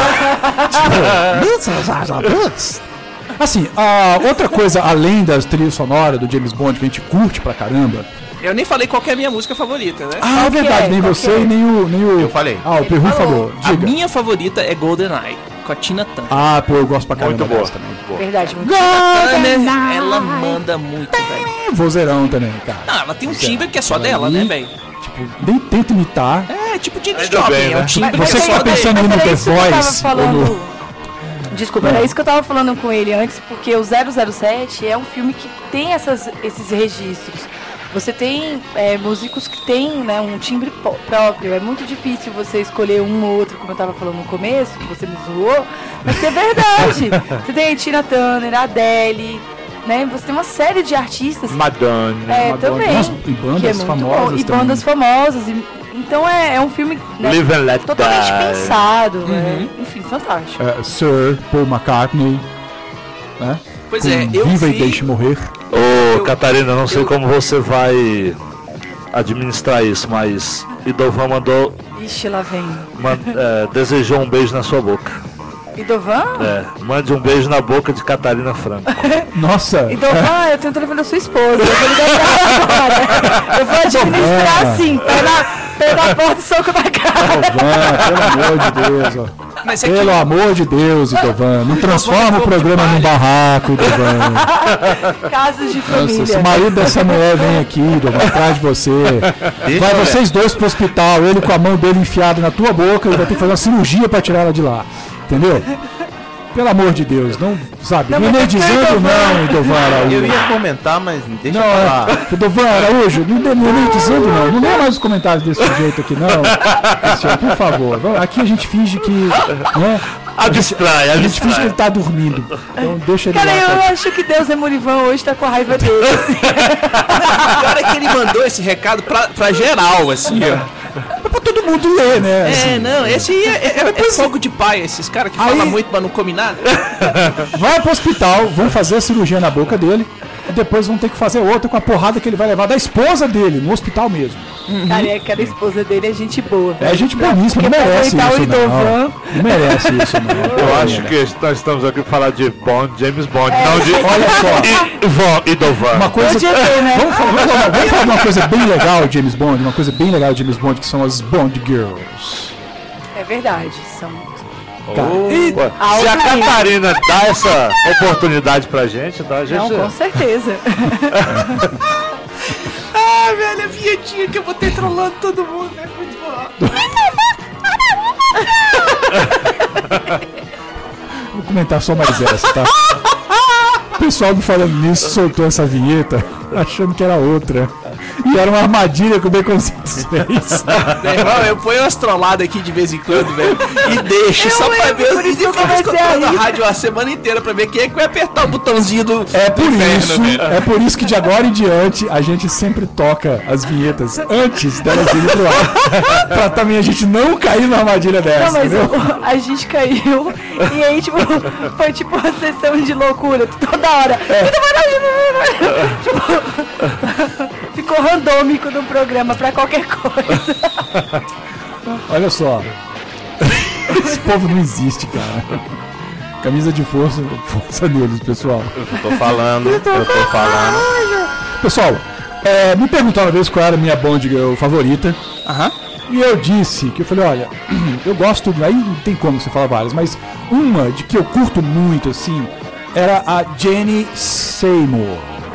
Assim, a outra coisa, além das trilhas sonoras do James Bond, que a gente curte pra caramba. Eu nem falei qual que é a minha música favorita, né? Ah, é verdade, é? nem Qual você que é? e nem o, nem o. Eu falei. Ah, o Perru falou. A Diga. minha favorita é GoldenEye, com a Tina Turner. Ah, pô, eu gosto pra caramba Muito boa. dessa também. Muito boa. Verdade, muito Turner, ela manda muito, velho. Vozeirão também, cara. Não, ela tem um timbre que é só Ela dela, ali- né, velho? Tipo, nem tenta imitar. É, tipo James Ainda Joplin, bem, é um né? timbre Você que que é tá só dele. pensando aí no Mas The era isso que eu tava Voice. ou falando. no- Desculpa, era isso que eu tava falando com ele antes, porque o zero zero sete é um filme que tem essas, esses registros. Você tem é, músicos que têm, né, um timbre po- próprio. É muito difícil você escolher um ou outro, como eu tava falando no começo, que você me zoou, mas que é verdade. Você tem a Tina Turner, a Adele, né? Você tem uma série de artistas. Madonna. É, Madonna. também. Nossa, e bandas que é muito famosas bom. E também. bandas famosas. e- então é, é um filme, né, Live and Let totalmente Die. pensado. é, enfim, fantástico. É, Sir Paul McCartney. Né? Pois Com é, eu Viva e vi... Deixe Morrer. Ô, Eu- Catarina, não sei eu- como você vai administrar isso, mas Idovan mandou, Ixi, lá vem. man- é, desejou um beijo na sua boca. Idovan? É, mande um beijo na boca de Catarina Franco. Nossa. Idovan, eu tenho o telefone da sua esposa. Eu vou ligar pra ela agora. Eu vou administrar Idovan. assim, pé na, pé na porta e soco na cara. Idovan, pelo amor de Deus, ó. Mas é que... Pelo amor de Deus, Idovan. Não transforma o fogo de programa num palha. barraco, Idovan. Casos de Nossa, se o família. marido dessa mulher vem aqui, Idovan, atrás de você. Vai vocês dois pro hospital, ele com a mão dele enfiada na tua boca, ele vai ter que fazer uma cirurgia pra tirar ela de lá. Entendeu? Pelo amor de Deus, não, sabe? Não, Não, mas energizando Idovan. não, Idovan Araújo. Eu ia comentar, mas deixa Não, eu falar. é, Idovan Araújo, não dê- não energizando não. Não lê mais os comentários desse jeito aqui, não. Cristiano, por favor. Vamos- Aqui a gente finge que. Né, Abstrai, a gente finge que abstrai. ele tá dormindo. Então deixa ele Cara, lá. eu cara. acho que Deus é Murivan hoje tá com a raiva dele. Assim. Agora é que ele mandou esse recado pra, pra geral, assim, ó. É pra todo mundo ler, né? É, assim. não, esse aí é, é, é fogo de pai, esses caras que Aí- falam muito, mas não comem nada. Vai pro hospital, vão fazer a cirurgia na boca dele. E depois vão ter que fazer outra com a porrada que ele vai levar da esposa dele, no hospital mesmo. Cara, é que a esposa dele é gente boa. É gente boníssima, não Porque pra merece aguentar o isso, não. Idovan. Não merece isso, não. Eu acho que nós estamos aqui para falar de Bond, James Bond, não de. Olha só. Ivan, Idovan. Uma coisa. Pode ter, né? Vamos falar, vamos falar- vamos falar de uma coisa bem legal de James Bond, uma coisa bem legal de James Bond, que são as Bond Girls. É verdade, são. Cara, E, se a Catarina dá essa oportunidade pra gente, então a gente. Não, com certeza. Ah, velho, a vinhetinha que eu vou ter trolando todo mundo, é muito bom. Vou comentar só mais essa, tá? O pessoal do Falando Nisso soltou essa vinheta achando que era outra. E era uma armadilha que o Baconzitos fez. Meu irmão, eu ponho umas trolladas aqui de vez em quando, velho, e deixo Eu só pra lembro, ver por e isso que eu fico comecei a escutando a rir. rádio a semana inteira pra ver quem é que vai apertar o botãozinho do, É do por inferno, isso, velho. é por isso que de agora em diante a gente sempre toca as vinhetas antes delas irem pro ar. Pra também a gente não cair na armadilha dessa, Não, mas entendeu? o- a gente caiu e aí, tipo, foi tipo uma sessão de loucura toda hora. Tipo, ficou randômico no programa pra qualquer coisa. Olha só. Esse povo não existe, cara. Camisa de força, força neles, pessoal. Eu tô falando, eu tô falando. Pessoal, é, me perguntaram uma vez qual era a minha Bond Girl favorita. Aham. E eu disse que eu falei, olha, eu gosto, aí não tem como você falar várias, mas uma de que eu curto muito, assim, era a Jenny Seymour.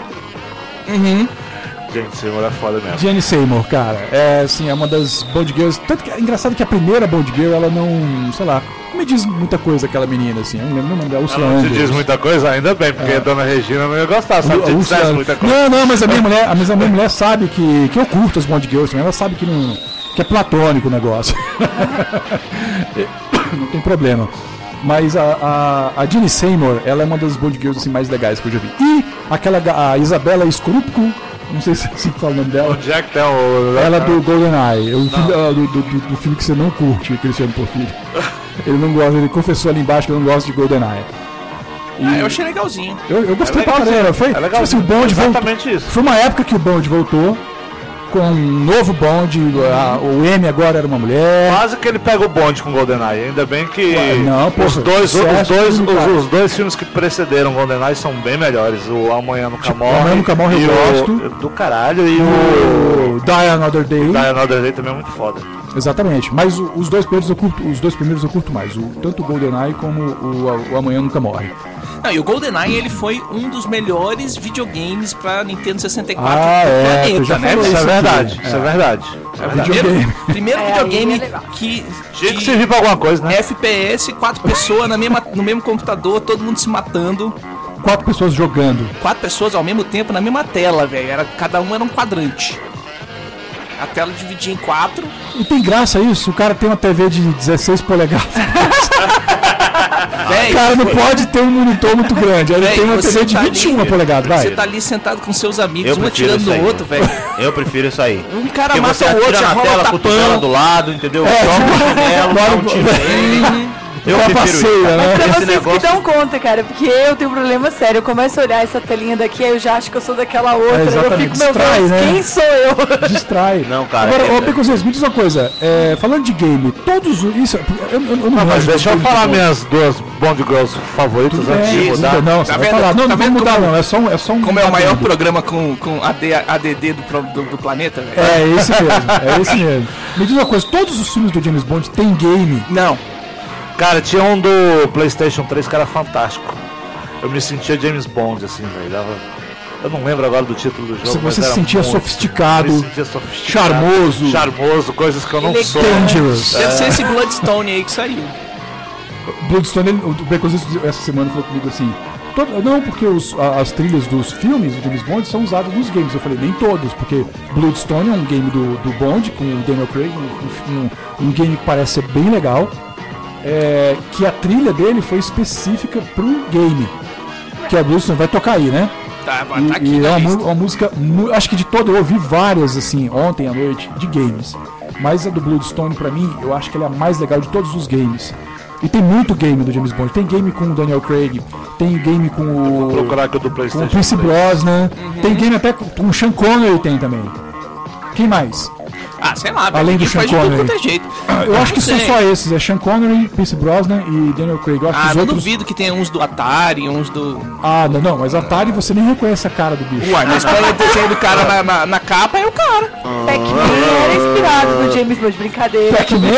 Gente, Senhor é foda mesmo. Jenny Seymour, cara, é assim, é uma das Bond Girls. Tanto que é engraçado que a primeira Bond Girl, ela não, sei lá, não me diz muita coisa aquela menina, assim, eu não lembro o nome dela, Ursula Ela não te Andrews. diz muita coisa, ainda bem, porque a dona Regina não ia gostar, se ela te A dissesse Ursula- muita coisa. Não, não, mas a minha mulher, mas a minha mulher sabe que, que eu curto as Bond Girls também, ela sabe que não, que é platônico o negócio. Não tem problema. Mas a, a, a Jeannie Seymour, ela é uma das Bond Girls assim, mais legais que eu já vi. E aquela, a Isabella Scorupco, não sei se é assim que fala o nome dela. Onde é que tá o... Ela é do GoldenEye, o filme, uh, do, do, do, do filme que você não curte, Cristiano Porfírio. Ele não gosta, ele confessou ali embaixo que não gosta de GoldenEye. E ah, eu achei legalzinho. Eu, eu gostei é pra caramba. Foi, é tipo assim, o Bond exatamente voltou, isso. Foi uma época que o Bond voltou com um novo Bond, a, o M agora era uma mulher. Quase que ele pega o Bond com o GoldenEye. Ainda bem que não, pô, os, dois, os, dois, tudo, os, os dois filmes que precederam o GoldenEye são bem melhores. O Amanhã Nunca Morre. O Amanhã Nunca Morre eu gosto. O, do caralho. E o, o Die Another Day. Die Another Day também é muito foda. Exatamente. Mas o, os, dois primeiros eu curto, os dois primeiros eu curto mais. O, tanto o GoldenEye como o, o Amanhã Nunca Morre. Não, e o GoldenEye ele foi um dos melhores videogames pra Nintendo sessenta e quatro ah, do é, planeta, né? Isso é verdade, isso é, é verdade. É verdade. Primeiro, primeiro é, videogame é que, Tinha que servir pra alguma coisa, né? F P S, quatro pessoas na mesma, no mesmo computador, todo mundo se matando. Quatro pessoas jogando. Quatro pessoas ao mesmo tempo na mesma tela, velho. Era, cada um era um quadrante. A tela dividia em quatro. E tem graça isso? O cara tem uma T V de dezesseis polegadas. Véi, o cara não pode ter um monitor muito grande. Aí ele véi, tem uma T V de tá vinte e uma ali, polegadas, vai. Você tá ali sentado com seus amigos, Eu um prefiro atirando isso aí. no outro, velho. Eu prefiro isso aí. Um cara Porque mata você o outro, atira já na rola tela, cotovela tapão. do lado, entendeu? É, Joga o chinelo, dá um bora- tiro nele. Eu prefiro Trapaceia, isso. né? Pra Esse vocês negócio- que dão conta, cara, porque eu tenho um problema sério. Eu começo a olhar essa telinha daqui, aí eu já acho que eu sou daquela outra. É, eu exatamente, fico, meu distrai, Deus, né? quem sou eu? Distrai. Não, cara, Agora, é- ô Picosês, me diz uma coisa. É, falando de game, todos os. Isso, eu, eu, eu não Ah, mas manjo deixa eu das coisas falar de Bond. minhas duas Bond Girls favoritas Tudo antes de bem, mudar. tudo bem. Não, você Tá vai vendo? falar. Não, Tá não vamos vendo mudar, como- não. É só um. É só um Como é o maior adendo. programa com, com A D, A D D do, pro- do, do planeta, velho. É esse mesmo, é esse mesmo. Me diz uma coisa, todos os filmes do James Bond tem game. Não. Cara, tinha um do PlayStation três que era fantástico. Eu me sentia James Bond, assim, velho. Dava- Eu não lembro agora do título do jogo. Você, mas você se era sentia muito- sofisticado, me sentia sofisticado, charmoso. charmoso, coisas que eu não Elegante. sou. dangerous. Deve ser esse Bloodstone aí que saiu. Bloodstone, ele- o Baconzitos essa semana falou comigo assim. todo- não, porque os- a- as trilhas dos filmes do James Bond são usadas nos games. Eu falei, nem todos, porque Bloodstone é um game do, do Bond com o Daniel Craig, um, um, um game que parece ser bem legal. É, que a trilha dele foi específica pro game. Que a Bloodstone vai tocar aí, né? Tá, tá E, aqui e na é uma, lista. mu- uma música, mu- acho que de todo, eu ouvi várias assim, ontem à noite, de games. Mas a do Bloodstone, pra mim, eu acho que ela é a mais legal de todos os games. E tem muito game do James Bond. Tem game com o Daniel Craig, tem game com Vou o, procurar aqui o do com PlayStation o Pierce três. Brosnan. Tem game até com, com o Sean Connery tem também. Quem mais? Ah, sei lá, velho. Além do Ele faz Sean de tudo Connery. quanto é jeito. Eu acho que não são sei. só esses, é Sean Connery, Pierce Brosnan e Daniel Craig. Eu acho que Ah, os não outros... duvido que tenha uns do Atari, uns do... Ah, não, não, mas Atari você nem reconhece a cara do bicho. Uai, mas quando o desenho do cara na, na, na capa é o cara. Pac-Man era inspirado no James Bond, brincadeira. Pac-Man?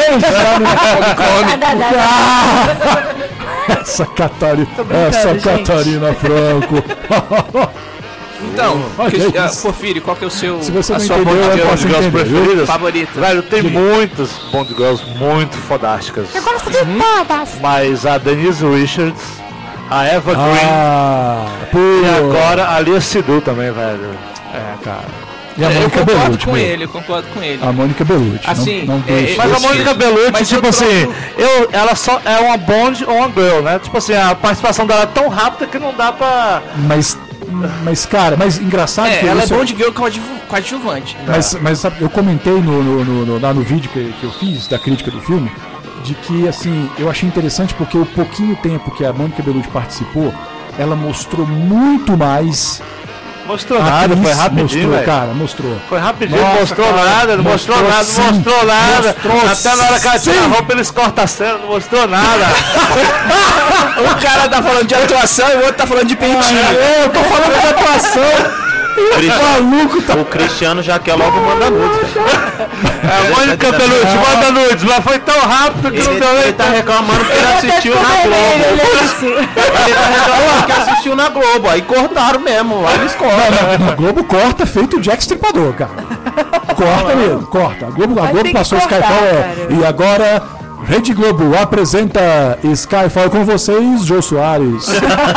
Essa Catarina, brincando, essa gente. Catarina Franco. Então, Olha que, ah, isso. Porfírio, qual que é o seu... Se você a não sua entendeu, Bond eu Girl posso Girls entender. preferidas? favorita? Velho, tem muitas Bond Girls muito fodásticas. Eu gosto de todas. Mas a Denise Richards, a Eva Green Ah, pô. e agora a Lia Seydoux também, velho. É, cara. E a eu Mônica concordo Bellucci, com meu. ele, eu concordo com ele. A Mônica Bellucci. Assim, não, não é, deixa. Mas a Esse- Mônica Bellucci, mas tipo eu assim, troco- eu, ela só é uma Bond ou uma Girl, né? Tipo assim, a participação dela é tão rápida que não dá pra... Mas, mas, cara, mas engraçado É, que ela é isso- Bond Girl coadju- coadjuvante. Mas, mas sabe, eu comentei no, no, no- no- lá no vídeo que, que eu fiz da crítica do filme, de que assim, eu achei interessante porque o pouquinho tempo que a Mônica Bellucci participou, ela mostrou muito mais. Mostrou a nada, atriz foi rapidinho, mostrou, velho. cara, mostrou. Foi rapidinho, Nossa, mostrou cara, nada, não mostrou, mostrou nada, sim, não mostrou nada. mostrou Até na hora que ela tira sim. a roupa, eles cortam a cena, não mostrou nada. O cara tá falando de atuação e o outro tá falando de peitinho. É, eu tô falando de atuação. Maluco, tá. O Cristiano já quer logo mandar nudes. A Mônica Bellucci manda nudes, mas foi tão rápido que não Ele, deu ele nem tá tempo. reclamando porque ele assistiu na Globo. Ele tá reclamando que assistiu na Globo. Aí cortaram mesmo. Aí eles cortam. Na, na Globo corta feito o Jack Stripador, cara. Corta mesmo, corta. A Globo, a Mas Globo tem que passou cortar, Skyfall é. cara. E agora, Rede Globo apresenta Skyfall com vocês, Jô Soares.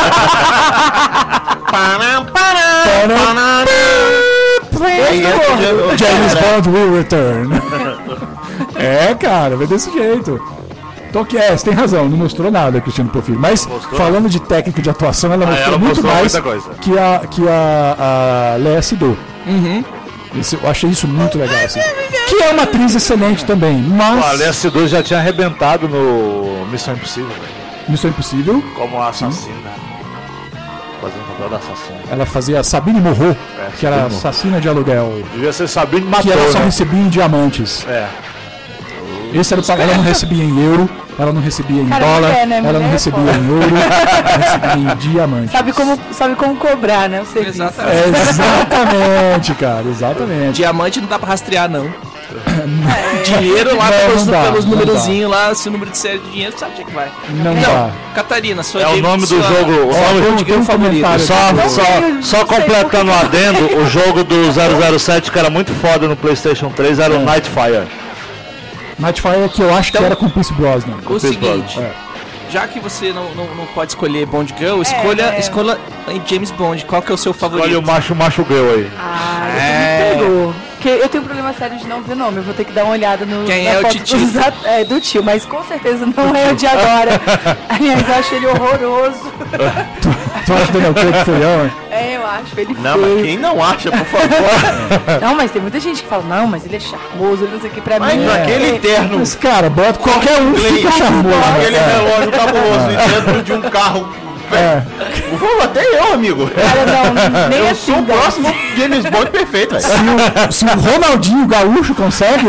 Param, param, param. Aí entra o- James Bond will return. É, cara, vai desse jeito. Então, que é, você tem razão, não mostrou nada, Cristiano Porfírio. Mas, Mostrou? falando de técnica de atuação, ela Ah, mostrou ela muito mostrou mais muita coisa. que a, que a, a Léa Seydoux. Uhum. Isso, eu achei isso muito legal, assim. Que é uma atriz excelente também, mas... O Léa Seydoux já tinha arrebentado no Missão Impossível. Missão Impossível, Como assassina. Fazendo papel da assassina. ela fazia Sabine Morro, É, que era Sabine Morro. assassina de aluguel. Devia ser Sabine Que Matou, ela só né? recebia em diamantes. É. Esse era o pagamento. Ela não recebia em euro, ela não recebia em Cara, dólar, mulher, né? ela Mulher não é recebia foda. em ouro, ela recebia em diamantes. Sabe como, sabe como cobrar, né? O serviço. Exatamente. É, exatamente, cara, exatamente. Diamante não dá pra rastrear, não. Dinheiro lá Não, pelos, não dá, pelos não numerozinhos lá, se o número de série de dinheiro, sabe onde é que vai. Não dá. Catarina, sua É o James- nome do sua- jogo. O sua nome Bond tem um Girl favorita. comentário. Só, Não, só, eu só não sei completando o adendo, o jogo do zero zero sete que era muito foda no PlayStation três era o Nightfire. Nightfire que eu acho que Então- era com Pierce Brosnan. O seguinte, É. já que você não, não, não pode escolher Bond Girl, escolha, é. escolha James Bond. Qual que é o seu favorito? Olha o macho macho girl aí. Ah, É. você me pegou. Porque eu tenho um problema sério de não ver nome. Eu vou ter que dar uma olhada no. Quem na é o foto titio? dos at- É, do tio, mas com certeza não é o de agora. Aliás, eu acho ele horroroso. Tu acha que o Daniel Craig feião, hein? É, eu acho ele Não, mas feio. quem não acha, por favor? Não, mas tem muita gente que fala, não, mas ele é charmoso, ele não sei o que pra Mas mim. naquele é- terno, Mas, cara, bota qualquer um Play, fica charmoso. aquele né? relógio cabuloso dentro de um carro. É. Pô, até eu, amigo. Cara, não, nem Eu assim. sou o dá. próximo James Bond perfeito, velho. Se o, se o Ronaldinho Gaúcho consegue,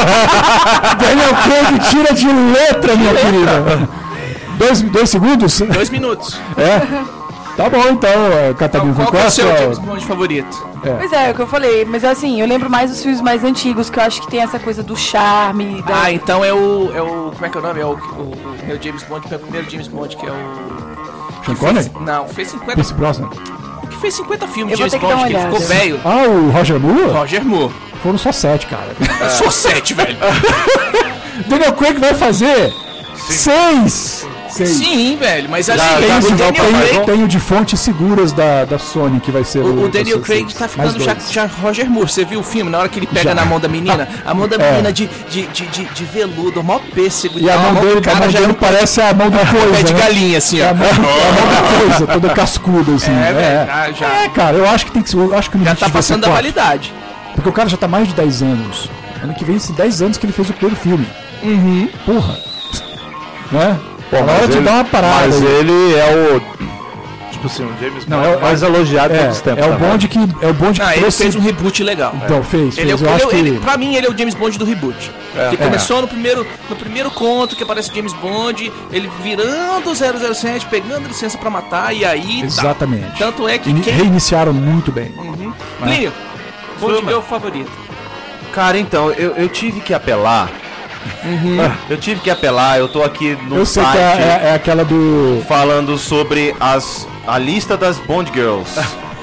Daniel Craig tira de letra, minha querida. Dois, dois segundos? Dois minutos. É. Tá bom, então, é, Catarina. Qual que qual é é o a seu sua- James Bond favorito? Pois é, é o que eu falei, mas assim, eu lembro mais dos filmes mais antigos, que eu acho que tem essa coisa do charme. Da... Ah, então é o, é o... Como é que é o nome? É o, o, o meu James Bond, que é o primeiro James Bond, que é o... Sean Connery? Não, fez cinquenta... Pierce Brosnan. Que fez cinquenta filmes Eu de vou James ter que dar Bond, uma que ele ficou olhada. velho. Ah, o Roger Moore? Roger Moore. Foram só sete, cara. Eu sou sete, velho. Daniel Craig vai fazer seis. Seis. Sim, velho, mas assim, Tem, o o de, Daniel tem, Craig... tem o de fontes seguras da, da Sony, que vai ser O, o vai Daniel ser Craig seis. tá Mais ficando já, dois. já Roger Moore. Você viu o filme? Na hora que ele pega Já. na mão da menina, a mão da É. menina de, de, de, de, de veludo, o maior pêssego. E a tal, mão do dele, a cara mão já dele não pode- parece a mão da coisa, pé de né? galinha, assim, É ó. a mão, é a mão da coisa, toda cascuda, assim. É, É, velho, já, já, É, cara, eu acho que tem que ser. Eu acho que o já limite tá devia ser passando da quatro. validade. Porque o cara já tá mais de dez anos. Ano que vem, se dez anos que ele fez o primeiro filme. Uhum. Porra. Né? Pô, Na mas hora de ele- dar uma parada. Mas aí. ele é o. Tipo assim, o James Não, Bond é o- mais elogiado É, de todos os tempos. é o também. bonde que. É o bonde Não, que ele trouxe. fez um reboot legal. Então, fez, Ele, é fez. o- Eu ele, acho é o- ele- que. pra mim, ele é o James Bond do reboot. É. Que começou no primeiro, no primeiro conto que aparece James Bond, ele virando o zero zero sete, pegando licença pra matar, e aí. Exatamente. Tá. Tanto é que. Ini- Quem... Reiniciaram muito bem. Uhum. Plínio, Bond Suma. Girl favorito. Cara, então, eu, eu tive que apelar. Eu tive que apelar, eu tô aqui no Eu sei site que é, é- é aquela do. falando sobre as, a lista das Bond Girls.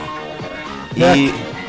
E.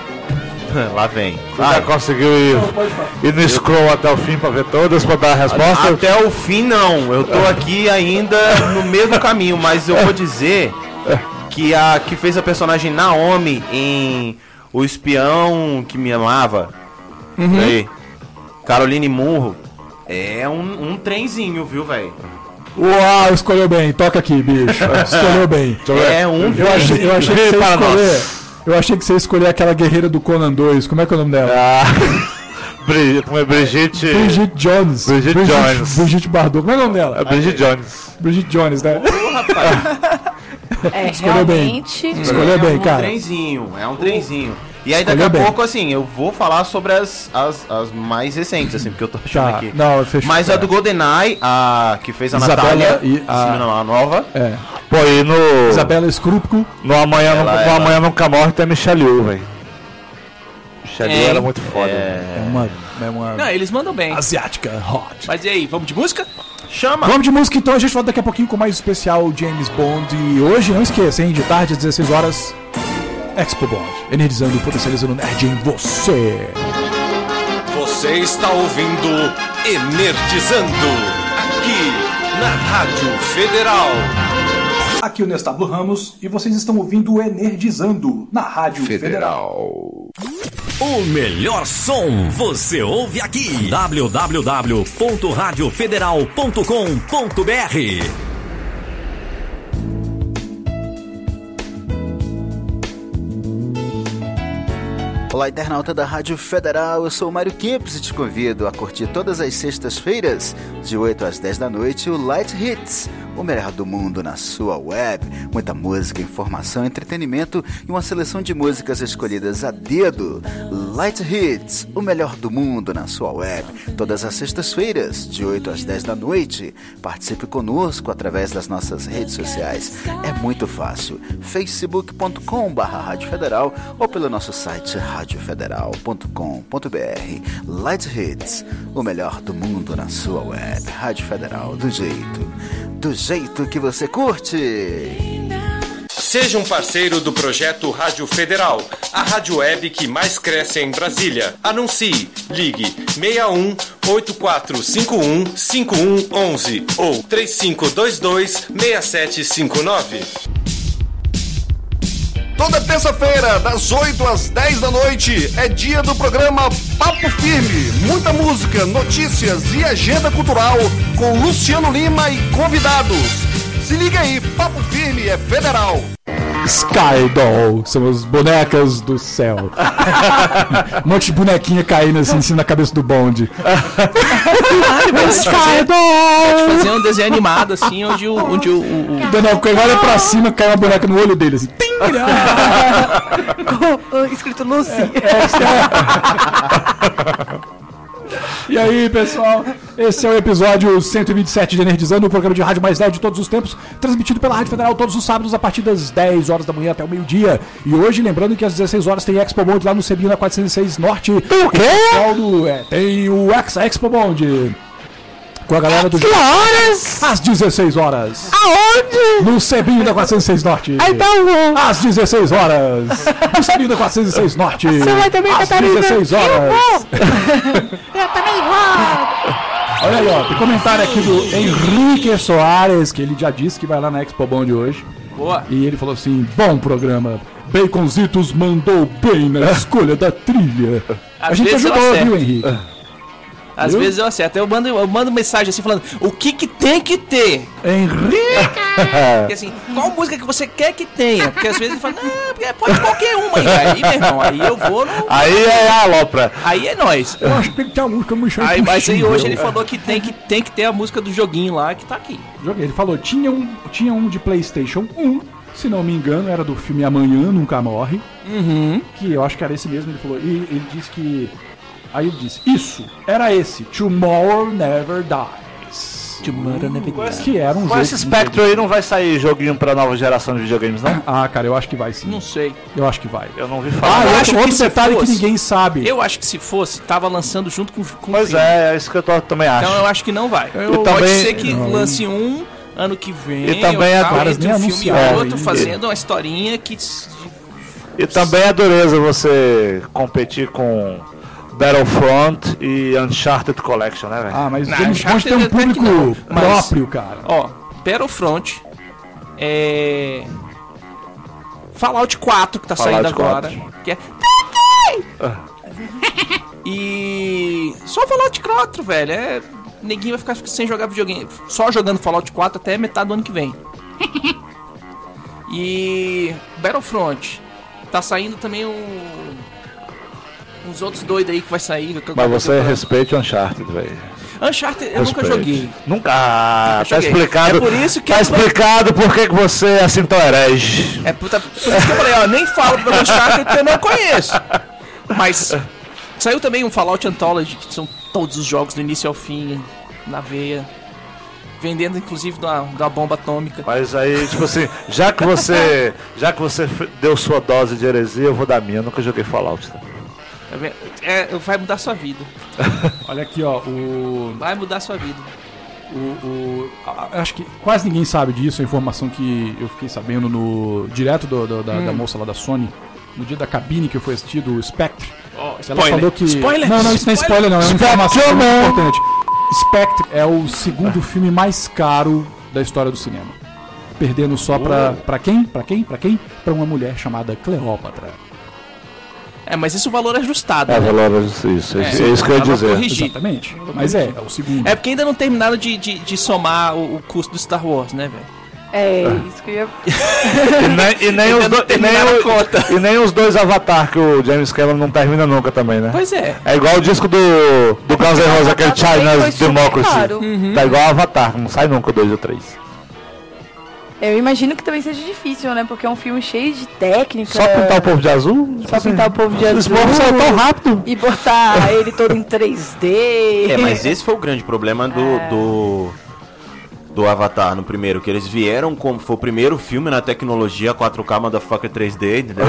Lá vem. Você já conseguiu ir, ir no scroll até o fim pra ver todas, pra dar a resposta? Até o fim não, eu tô aqui ainda no meio do caminho, mas eu vou dizer que a que fez a personagem Naomi em O Espião que Me Amava, aí, Caroline Munro, é um, um trenzinho, viu, velho? Uau, escolheu bem. Toca aqui, bicho. Escolheu bem. É um Eu achei, eu achei que você ia Para escolher. nós. Eu achei que você ia escolher aquela guerreira do Conan dois. Como é que é o nome dela? Ah, Bri- como é Brigitte. Brigitte Jones. Brigitte Jones. Brigitte Bardot. Como é o nome dela? É Brigitte Jones. Brigitte Jones, né? É, Escolheu bem. realmente. Escolheu é bem, um cara. trenzinho, é um trenzinho. E aí daqui Escolheu a bem. pouco, assim, eu vou falar sobre as, as, as mais recentes, assim, porque eu tô achando Tá. aqui. Não, fechou. Mas a do GoldenEye, a que fez a Isabela Natália, e a- essa menina lá nova. É. Pô, e no. Isabela Scrupco. No Amanhã, Ela- Nunca, no ela- Amanhã Nunca Morre tem a Michelle Yeoh, velho. Michelle Yeoh É. era muito foda. É uma, é uma Não, eles mandam bem. asiática hot. Mas e aí, vamos de música? Chama! Vamos de música então, a gente volta daqui a pouquinho com mais especial James Bond. E hoje, não esqueça, hein, de tarde às dezesseis horas, Expo Bond. Energizando, potencializando nerd em você. Você está ouvindo Energizando, aqui na Rádio Federal. Aqui o Nestábulo Ramos e vocês estão ouvindo o Energizando na Rádio Federal. O melhor som você ouve aqui. w w w ponto rádio federal ponto com ponto b r. Olá, internauta da Rádio Federal, eu sou o Mário Kempis e te convido a curtir todas as sextas-feiras, de oito às dez da noite, o Light Hits, o melhor do mundo na sua web. Muita música, informação, entretenimento e uma seleção de músicas escolhidas a dedo. Light Hits, o melhor do mundo na sua web, todas as sextas-feiras, de oito às dez da noite. Participe conosco através das nossas redes sociais. É muito fácil, facebook ponto com barra Rádio Federal ou pelo nosso site rádio federal ponto com ponto b r. Light Hits, o melhor do mundo na sua web. Rádio Federal, do jeito, do jeito que você curte. Seja um parceiro do projeto Rádio Federal, a rádio web que mais cresce em Brasília. Anuncie. Ligue seis um oito quatro cinco um cinco um um um ou três cinco dois dois seis sete cinco nove. Toda terça-feira, das oito às dez da noite, é dia do programa Papo Firme. Muita música, notícias e agenda cultural com Luciano Lima e convidados. Se liga aí, Papo Firme é federal. Sky Doll, são as bonecas do céu. Um monte de bonequinha caindo assim, assim na cabeça do bonde. Sky Doll! Fazer um desenho animado assim, onde o. Onde o, o, o... Daniel, quando olha pra cima, cai uma boneca no olho dele assim. Escrito Lucy. E aí, pessoal, esse é o episódio cento e vinte e sete de Nerdizando, o programa de rádio mais nerd de todos os tempos, transmitido pela Rádio Federal todos os sábados a partir das dez horas da manhã até o meio-dia. E hoje, lembrando que às dezesseis horas tem Expo Bond lá no Sebina quatrocentos e seis Norte. O quê? Do, é, tem o Ex Expo Bond. Com a galera do... Que horas? Às dezesseis horas. Aonde? No Sebina quatrocentos e seis Norte. Aí então vou. Às dezesseis horas. No Sebina quatrocentos e seis Norte. Você vai também, às Catarina? dezesseis horas. Eu vou. Eu também vou. Olha aí, ó, tem comentário aqui do Henrique Soares, que ele já disse que vai lá na Expo Bond hoje. Boa. E ele falou assim, bom programa. Baconzitos mandou bem na escolha da trilha. Às a gente vezes ajudou, eu viu, Henrique? Às Viu? vezes eu acerto. Eu mando, eu mando mensagem assim falando o que que tem que ter. Henrique! Porque assim, qual música que você quer que tenha? Porque às vezes ele fala, não, pode qualquer uma aí. Aí, meu irmão, aí eu vou no... Aí é a alopra. Aí é nóis. Eu acho que tem que ter uma música muito Aí, mas aí hoje ele falou que tem, que tem que ter a música do joguinho lá que tá aqui. Joguei. Ele falou, tinha um, tinha um de PlayStation um, se não me engano, era do filme Amanhã Nunca Morre. Uhum. Que eu acho que era esse mesmo, ele falou. E ele disse que... Aí ele disse, isso, era esse, Tomorrow Never Dies. Tomorrow Never Dies. Que era um Com jogo... esse Spectrum aí não vai sair joguinho pra nova geração de videogames, não? Ah, cara, eu acho que vai sim. Não sei. Eu acho que vai. Eu não vi Ah, falar. eu eu acho acho outro que se detalhe fosse- que ninguém sabe. Eu acho que se fosse, tava lançando junto com, com Pois o filme. é, é isso que eu tô, também acho. Então eu acho que não vai. Eu Pode também- ser que não. lance um ano que vem. E também ou a- tal, caras entre nem um filme e anunciaram outro, ainda. fazendo uma historinha que... E também é dureza você competir com Battlefront e Uncharted Collection, né, velho? Ah, mas Não, James Bond Uncharted tem um até que público não, mas- próprio, cara. Ó, Battlefront, é... Fallout quatro que tá Fallout saindo agora, quatro. que é... E... Só Fallout quatro, velho, é... Neguinho vai ficar sem jogar videogame, só jogando Fallout quatro até metade do ano que vem. E... Battlefront, tá saindo também um... Uns outros doidos aí que vai sair. que eu- Mas você eu- respeite o Uncharted, velho. Uncharted eu nunca Respeite. joguei. Nunca. Ah, Nunca tá joguei. explicado. É por isso que tá eu- explicado por que que você é assim tão herege. É por, por isso que eu falei, ó, nem falo do Uncharted porque eu não conheço. Mas saiu também um Fallout Anthology, que são todos os jogos do início ao fim, na veia. Vendendo inclusive da, da bomba atômica. Mas aí, tipo assim, já que você. Já que você f- deu sua dose de heresia, eu vou dar minha. Eu nunca joguei Fallout. Tá? É, vai mudar sua vida. Olha aqui, ó, o... Vai mudar sua vida. o, o a- acho que quase ninguém sabe disso, a informação que eu fiquei sabendo no direto do, do, da, Hum. da moça lá da Sony, no dia da cabine que eu fui assistir, do Spectre. Oh, Ela spoiler. falou que... Spoiler! Não, não, isso não é spoiler não, é uma informação muito importante. Spectre é o segundo filme mais caro da história do cinema. Perdendo só pra, pra quem? Pra quem? Pra quem? Pra uma mulher chamada Cleópatra. É, mas esse é o valor ajustado. É, né? valor ajustado, isso. É, É, é isso que eu ia dá pra dizer. corrigir. Exatamente. Mas é, é o segundo. É porque ainda não terminaram de, de, de somar o, o custo do Star Wars, né, velho? É, isso que eu ia... E nem, e nem os, do, e nem o, e nem os dois Avatar que o James Cameron não termina nunca também, né? Pois é. É igual o disco do, do Guns N' Roses, aquele China's Democracy. Uhum. Tá igual o Avatar, não sai nunca o dois ou três. Eu imagino que também seja difícil, né? Porque é um filme cheio de técnica. Só pintar o povo de azul? Só pintar o povo de azul. Esse povo saiu tão rápido. E botar ele todo em três D. É, mas esse foi o grande problema do, É. do, do Avatar no primeiro, que eles vieram como foi o primeiro filme na tecnologia quatro K Motherfucker três D, entendeu?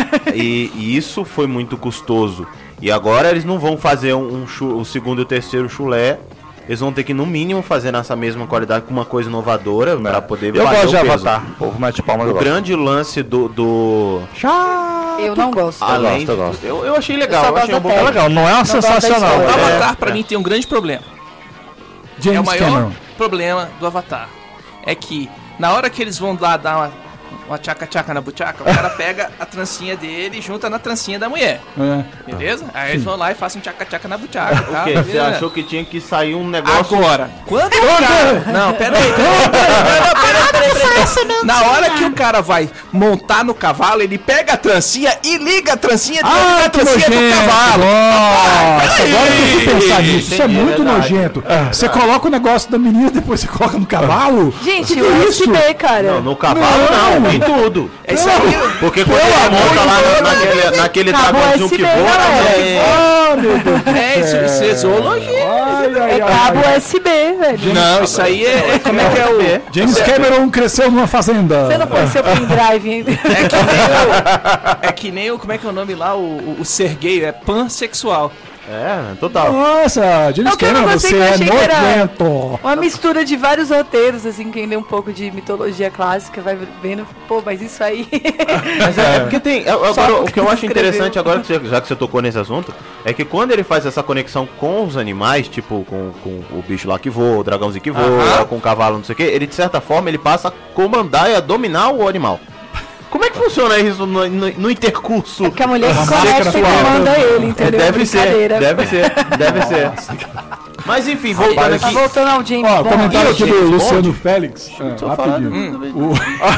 e, e isso foi muito custoso. E agora eles não vão fazer um, um chu, o segundo e o terceiro chulé. Eles vão ter que, no mínimo, fazer nessa mesma qualidade com uma coisa inovadora pra poder Eu valer gosto de o peso. Avatar. O povo mete palma, eu O gosto. grande lance do... do... Eu não gosto. Além gosto, eu de- gosto. Eu, eu achei legal, Eu eu, só achei um gosto bom da É legal, não é uma gosto da sensacional. história. O é- Avatar, pra mim, tem um grande problema. É o James maior Cameron. problema do Avatar. É que, na hora que eles vão lá dar uma, uma tchaca-tchaca na buchaca, o cara pega a trancinha dele e junta na trancinha da mulher. É. Beleza? Aí eles vão lá e fazem um tchaca-tchaca na buchaca. O Tá? quê? Você Beleza? achou que tinha que sair um negócio... Agora, quando o cara... Não, pera aí, pera aí, pera aí, não, pera aí, pera aí, pera aí. Na hora que o cara vai montar no cavalo, ele pega a trancinha e liga a trancinha dentro Ah, da que trancinha do nojento! cavalo. Nossa, agora que eu fui pensar nisso, isso é entendi, muito é verdade. nojento. Você coloca o negócio da menina, depois você coloca no cavalo. Gente, que o que é U isso? S B, cara. Não, no cavalo não, Não. em tudo. É isso aí. Porque quando ele monta lá no- naquele, naquele Cabo dragãozinho que U S B, voa, galera. é... Ah, meu Deus do É isso, isso é zoologia. Ai, ai, É ai, cabo ai. U S B, velho. Não, isso aí é, é- como é que é o... James Cameron cresceu numa fazenda. Você não põe seu pendrive ainda. É que nem o... É que nem o... Como é que é o nome lá? O, o, o Sergueio. É pansexual. É, total. Nossa, James Não, que eu não Cameron, gostei, você que eu é achei que era- nojento. Uma mistura de vários roteiros, assim, quem lê um pouco de mitologia clássica vai vendo, pô, mas isso aí... Mas é, é porque tem. é, Agora, Só o que eu acho escreveu. interessante agora, que você- já que você tocou nesse assunto, é que quando ele faz essa conexão com os animais, tipo com, com o bicho lá que voa, o dragãozinho que voa, Aham. com o cavalo, não sei o que, ele de certa forma ele passa a comandar e a dominar o animal. Como é que funciona isso no, no, no intercurso? Porque a mulher que Uma conecta e sexual. comanda ele, É, entendeu? deve ser, Brincadeira. deve ser, deve ser. Mas enfim, voltando Tá aqui. voltando ao James Ó, Bond. comentário aqui do James Luciano Bond? Félix. Ah, Tô rapidinho. falando. O-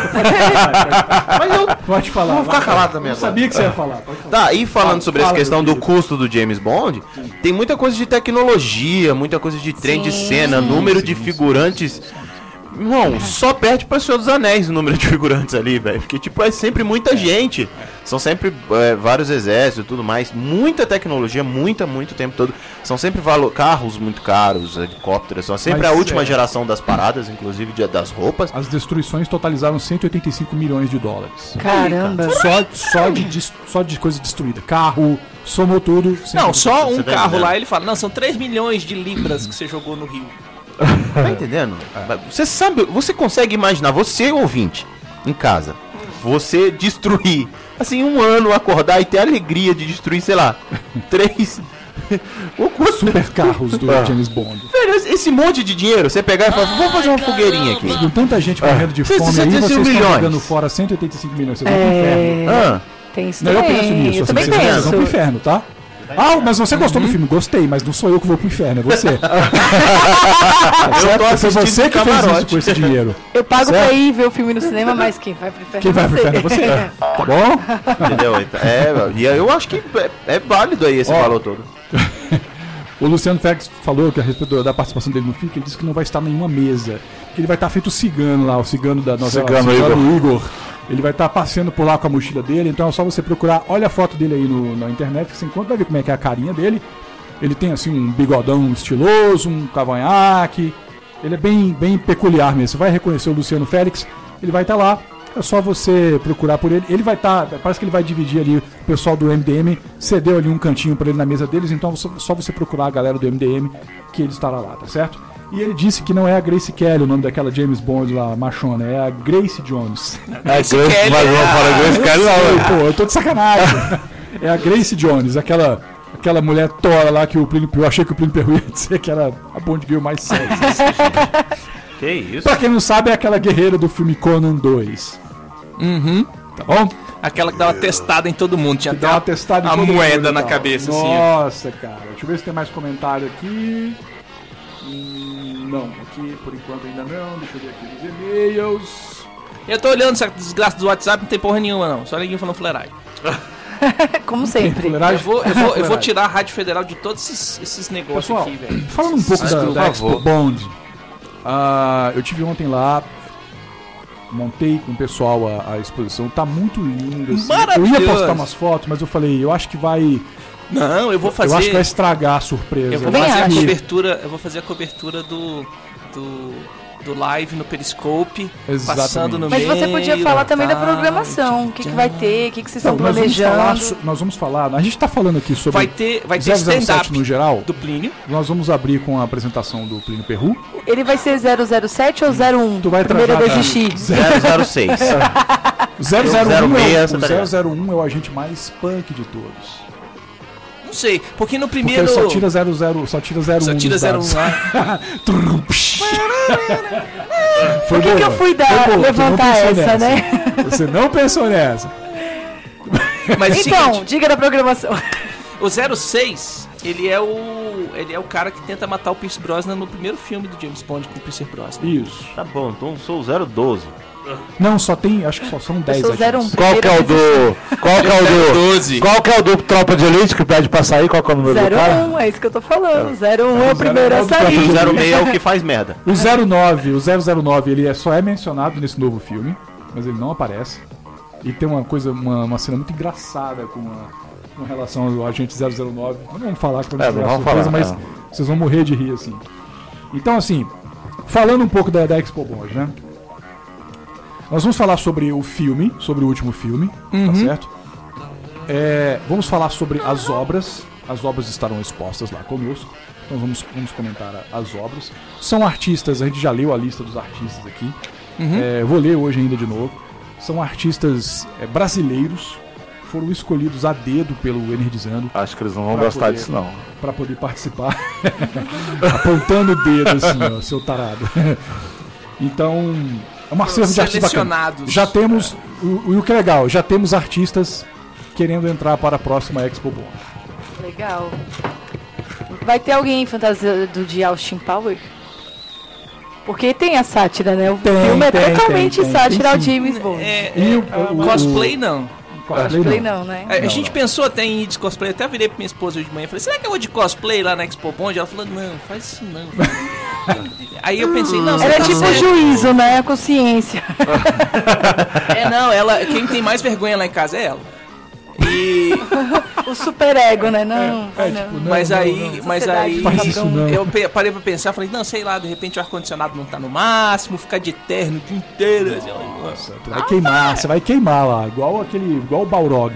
Mas eu Pode falar. vou ficar vai. calado também Eu agora. sabia que você ia falar. Pode falar. Tá, e falando Fala, sobre fala, essa questão meu do querido. custo do James Bond, tem muita coisa de tecnologia, muita coisa de trem de cena, número de figurantes. Não, só perde pra Senhor dos Anéis o número de figurantes ali, velho. Porque, tipo, é sempre muita gente. São sempre é, vários exércitos e tudo mais. Muita tecnologia, muita, muito tempo todo. São sempre valo- carros muito caros, helicópteros. São sempre Mas, a última é. geração das paradas, inclusive de- das roupas. As destruições totalizaram cento e oitenta e cinco milhões de dólares. Caramba. Só, só, de, des- só de coisa destruída. Carro, somou tudo. Não, só um Você tá carro entendendo? lá, ele fala, não, são três milhões de libras que você jogou no rio. Tá entendendo? Você sabe, você consegue imaginar, você ouvinte, em casa, você destruir, assim, um ano acordar e ter a alegria de destruir, sei lá, três. O quanto- Super carros do Ah. James Bond. Velho, esse monte de dinheiro, você pegar e falar, vamos fazer uma fogueirinha aqui. Com tanta gente morrendo de Cê- fome cê- aí, cê- vocês estão milhões. jogando fora cento e oitenta e cinco milhões. Vocês vão pro inferno. É... Ah, Tem isso Não, eu também. penso nisso. Eu assim, também vocês, vocês vão pro penso. inferno, tá? Ah, mas você gostou do filme? Gostei, mas não sou eu que vou pro inferno, é você. Tá eu tô Foi assistindo você de que fez isso camarote. com esse dinheiro. Eu pago Certo? pra ir ver o filme no cinema, mas quem vai pro inferno Quem vai pro inferno é você. Tá bom? Entendeu? Então, É, e eu acho que é, é válido aí esse Ó. valor todo. O Luciano Félix falou que a respeito da participação dele no F I C, ele disse que não vai estar em nenhuma mesa. Que ele vai estar feito o cigano lá, o cigano da novela Cigano Cigano Igor. Ele vai estar passeando por lá com a mochila dele, então é só você procurar, olha a foto dele aí no, na internet, que você encontra, vai ver como é que é a carinha dele. Ele tem assim um bigodão estiloso, um cavanhaque. Ele é bem, bem peculiar mesmo. Você vai reconhecer o Luciano Félix, ele vai estar lá. É só você procurar por ele. Ele vai estar, parece que ele vai dividir ali o pessoal do M D M, cedeu ali um cantinho para ele na mesa deles, então é só você procurar a galera do M D M que ele estará lá, tá certo? E ele disse que não é a Grace Kelly o nome daquela James Bond lá, machona, é a Grace Jones. É Grace, mas não fala Grace Kelly não, Sei, velho. pô, eu tô de sacanagem. É a Grace Jones, aquela, aquela mulher tora lá que o Plínio, eu achei que o Plínio Perru ia dizer que era a Bond Girl mais sexy. Que isso? Pra quem não sabe, é aquela guerreira do filme Conan dois. Uhum. Tá bom? Aquela que dá uma testada em todo mundo. Tinha Que dá uma testada em a todo moeda mundo, na então. cabeça, assim. Nossa, cara. Deixa eu ver se tem mais comentário aqui. Hum, não, aqui por enquanto ainda não. Deixa eu ver aqui nos e-mails. Eu tô olhando essa desgraça do WhatsApp, não tem porra nenhuma, não. Só ninguém falando fuleiragem. Como sempre. Eu vou, eu, vou, eu vou tirar a Rádio Federal de todos esses, esses negócios Pessoal, aqui, velho. falando um pouco Esses- da, por da favor. Expo Bond, ah, eu tive ontem lá, montei com o pessoal a, a exposição, tá muito lindo. Assim. Eu ia Maravilhoso. postar umas fotos, mas eu falei, eu acho que vai... Não, eu vou fazer. Eu acho que vai estragar a surpresa. Eu vou Eu fazer acho a que- cobertura. Eu vou fazer a cobertura do. do. do live no Periscope. Exatamente. Passando no Mas meio. você podia falar também da tá. programação. O que, que vai ter, o que, que vocês Então, estão nós vamos, falar, planejando. so- nós vamos falar, a gente tá falando aqui sobre Vai ter, vai ter zero zero sete stand-up no geral. do Plínio. Nós vamos abrir com a apresentação do Plínio Perru. Ele vai ser zero zero sete ou zero um? Tu vai Primeiro a travar, desistir. zero zero seis. O zero zero um, zero é, seis, o, o tá ligado? zero zero um é o agente mais punk de todos. Não sei, porque no Porque primeiro. ele só tira zero zero, só tira zero Só um tira dos zero um dados. lá. Trum, psh. Foi Por que, que eu boa, fui dar, foi boa, tu não levantar pensou essa, nessa. né? Você não pensou nessa. Mas é o Então, seguinte, diga da programação. o zero seis, ele é o. Ele é o cara que tenta matar o Pierce Brosnan no primeiro filme do James Bond com o Pierce Brosnan. Isso. Tá bom, então eu sou o zero doze. Não, só tem, acho que só são dez sou zero um. agentes. Qual que é o do. Qual que é o do. doze. Qual que é o do Tropa de Elite que pede pra sair? Qual que é o número do zero cara? um, é isso que eu tô falando. zero um é o primeiro a um do sair. Tropa O zero seis é o que faz merda. O zero nove, o zero zero nove, ele é, só é mencionado nesse novo filme, mas ele não aparece. E tem uma coisa, uma, uma cena muito engraçada com, a, com relação ao agente zero zero nove. Não vamos falar com É, não vamos falar, mas é. vocês vão morrer de rir assim. Então, assim, falando um pouco da, da Expo Bond, né? Nós vamos falar sobre o filme, sobre o último filme, tá certo? É, vamos falar sobre as obras. As obras estarão expostas lá conosco. Então vamos, vamos comentar a- as obras. São artistas, a gente já leu a lista dos artistas aqui. É, vou ler hoje ainda de novo. São artistas é, brasileiros. Foram escolhidos a dedo pelo Energizando Acho que eles não vão Pra gostar poder. disso, não. para poder participar. Apontando o dedo assim, ó, seu tarado. Então, é um acervo de artistas bacana. Selecionados. Já temos, o, o que é legal, já temos artistas querendo entrar para a próxima Expo Bond. Legal. Vai ter alguém fantasia do de Austin Power? Porque tem a sátira, né? O Tem, filme é tem, totalmente tem, tem, sátira tem ao sim. James Bond. É, E é, o- o- cosplay não. Cosplay Play não, né? A, a Não, gente não. pensou até em ir de cosplay, até virei pra minha esposa hoje de manhã e falei, será que eu vou de cosplay lá na Expo Bond? Ela falou, não, faz isso não. Aí eu pensei, não, você Era tá tipo certo. juízo, né? A consciência. É, não, ela, quem tem mais vergonha lá em casa é ela. E, O super ego, né? Não, É, não. tipo, não, mas não, aí, não. mas Sociedade aí, Faz isso não. eu pe- parei pra pensar, falei, não, sei lá, de repente o ar-condicionado não tá no máximo, ficar de terno o dia inteiro. assim, ó, Nossa, tu vai queimar, você vai queimar lá, igual aquele, igual o Balrog.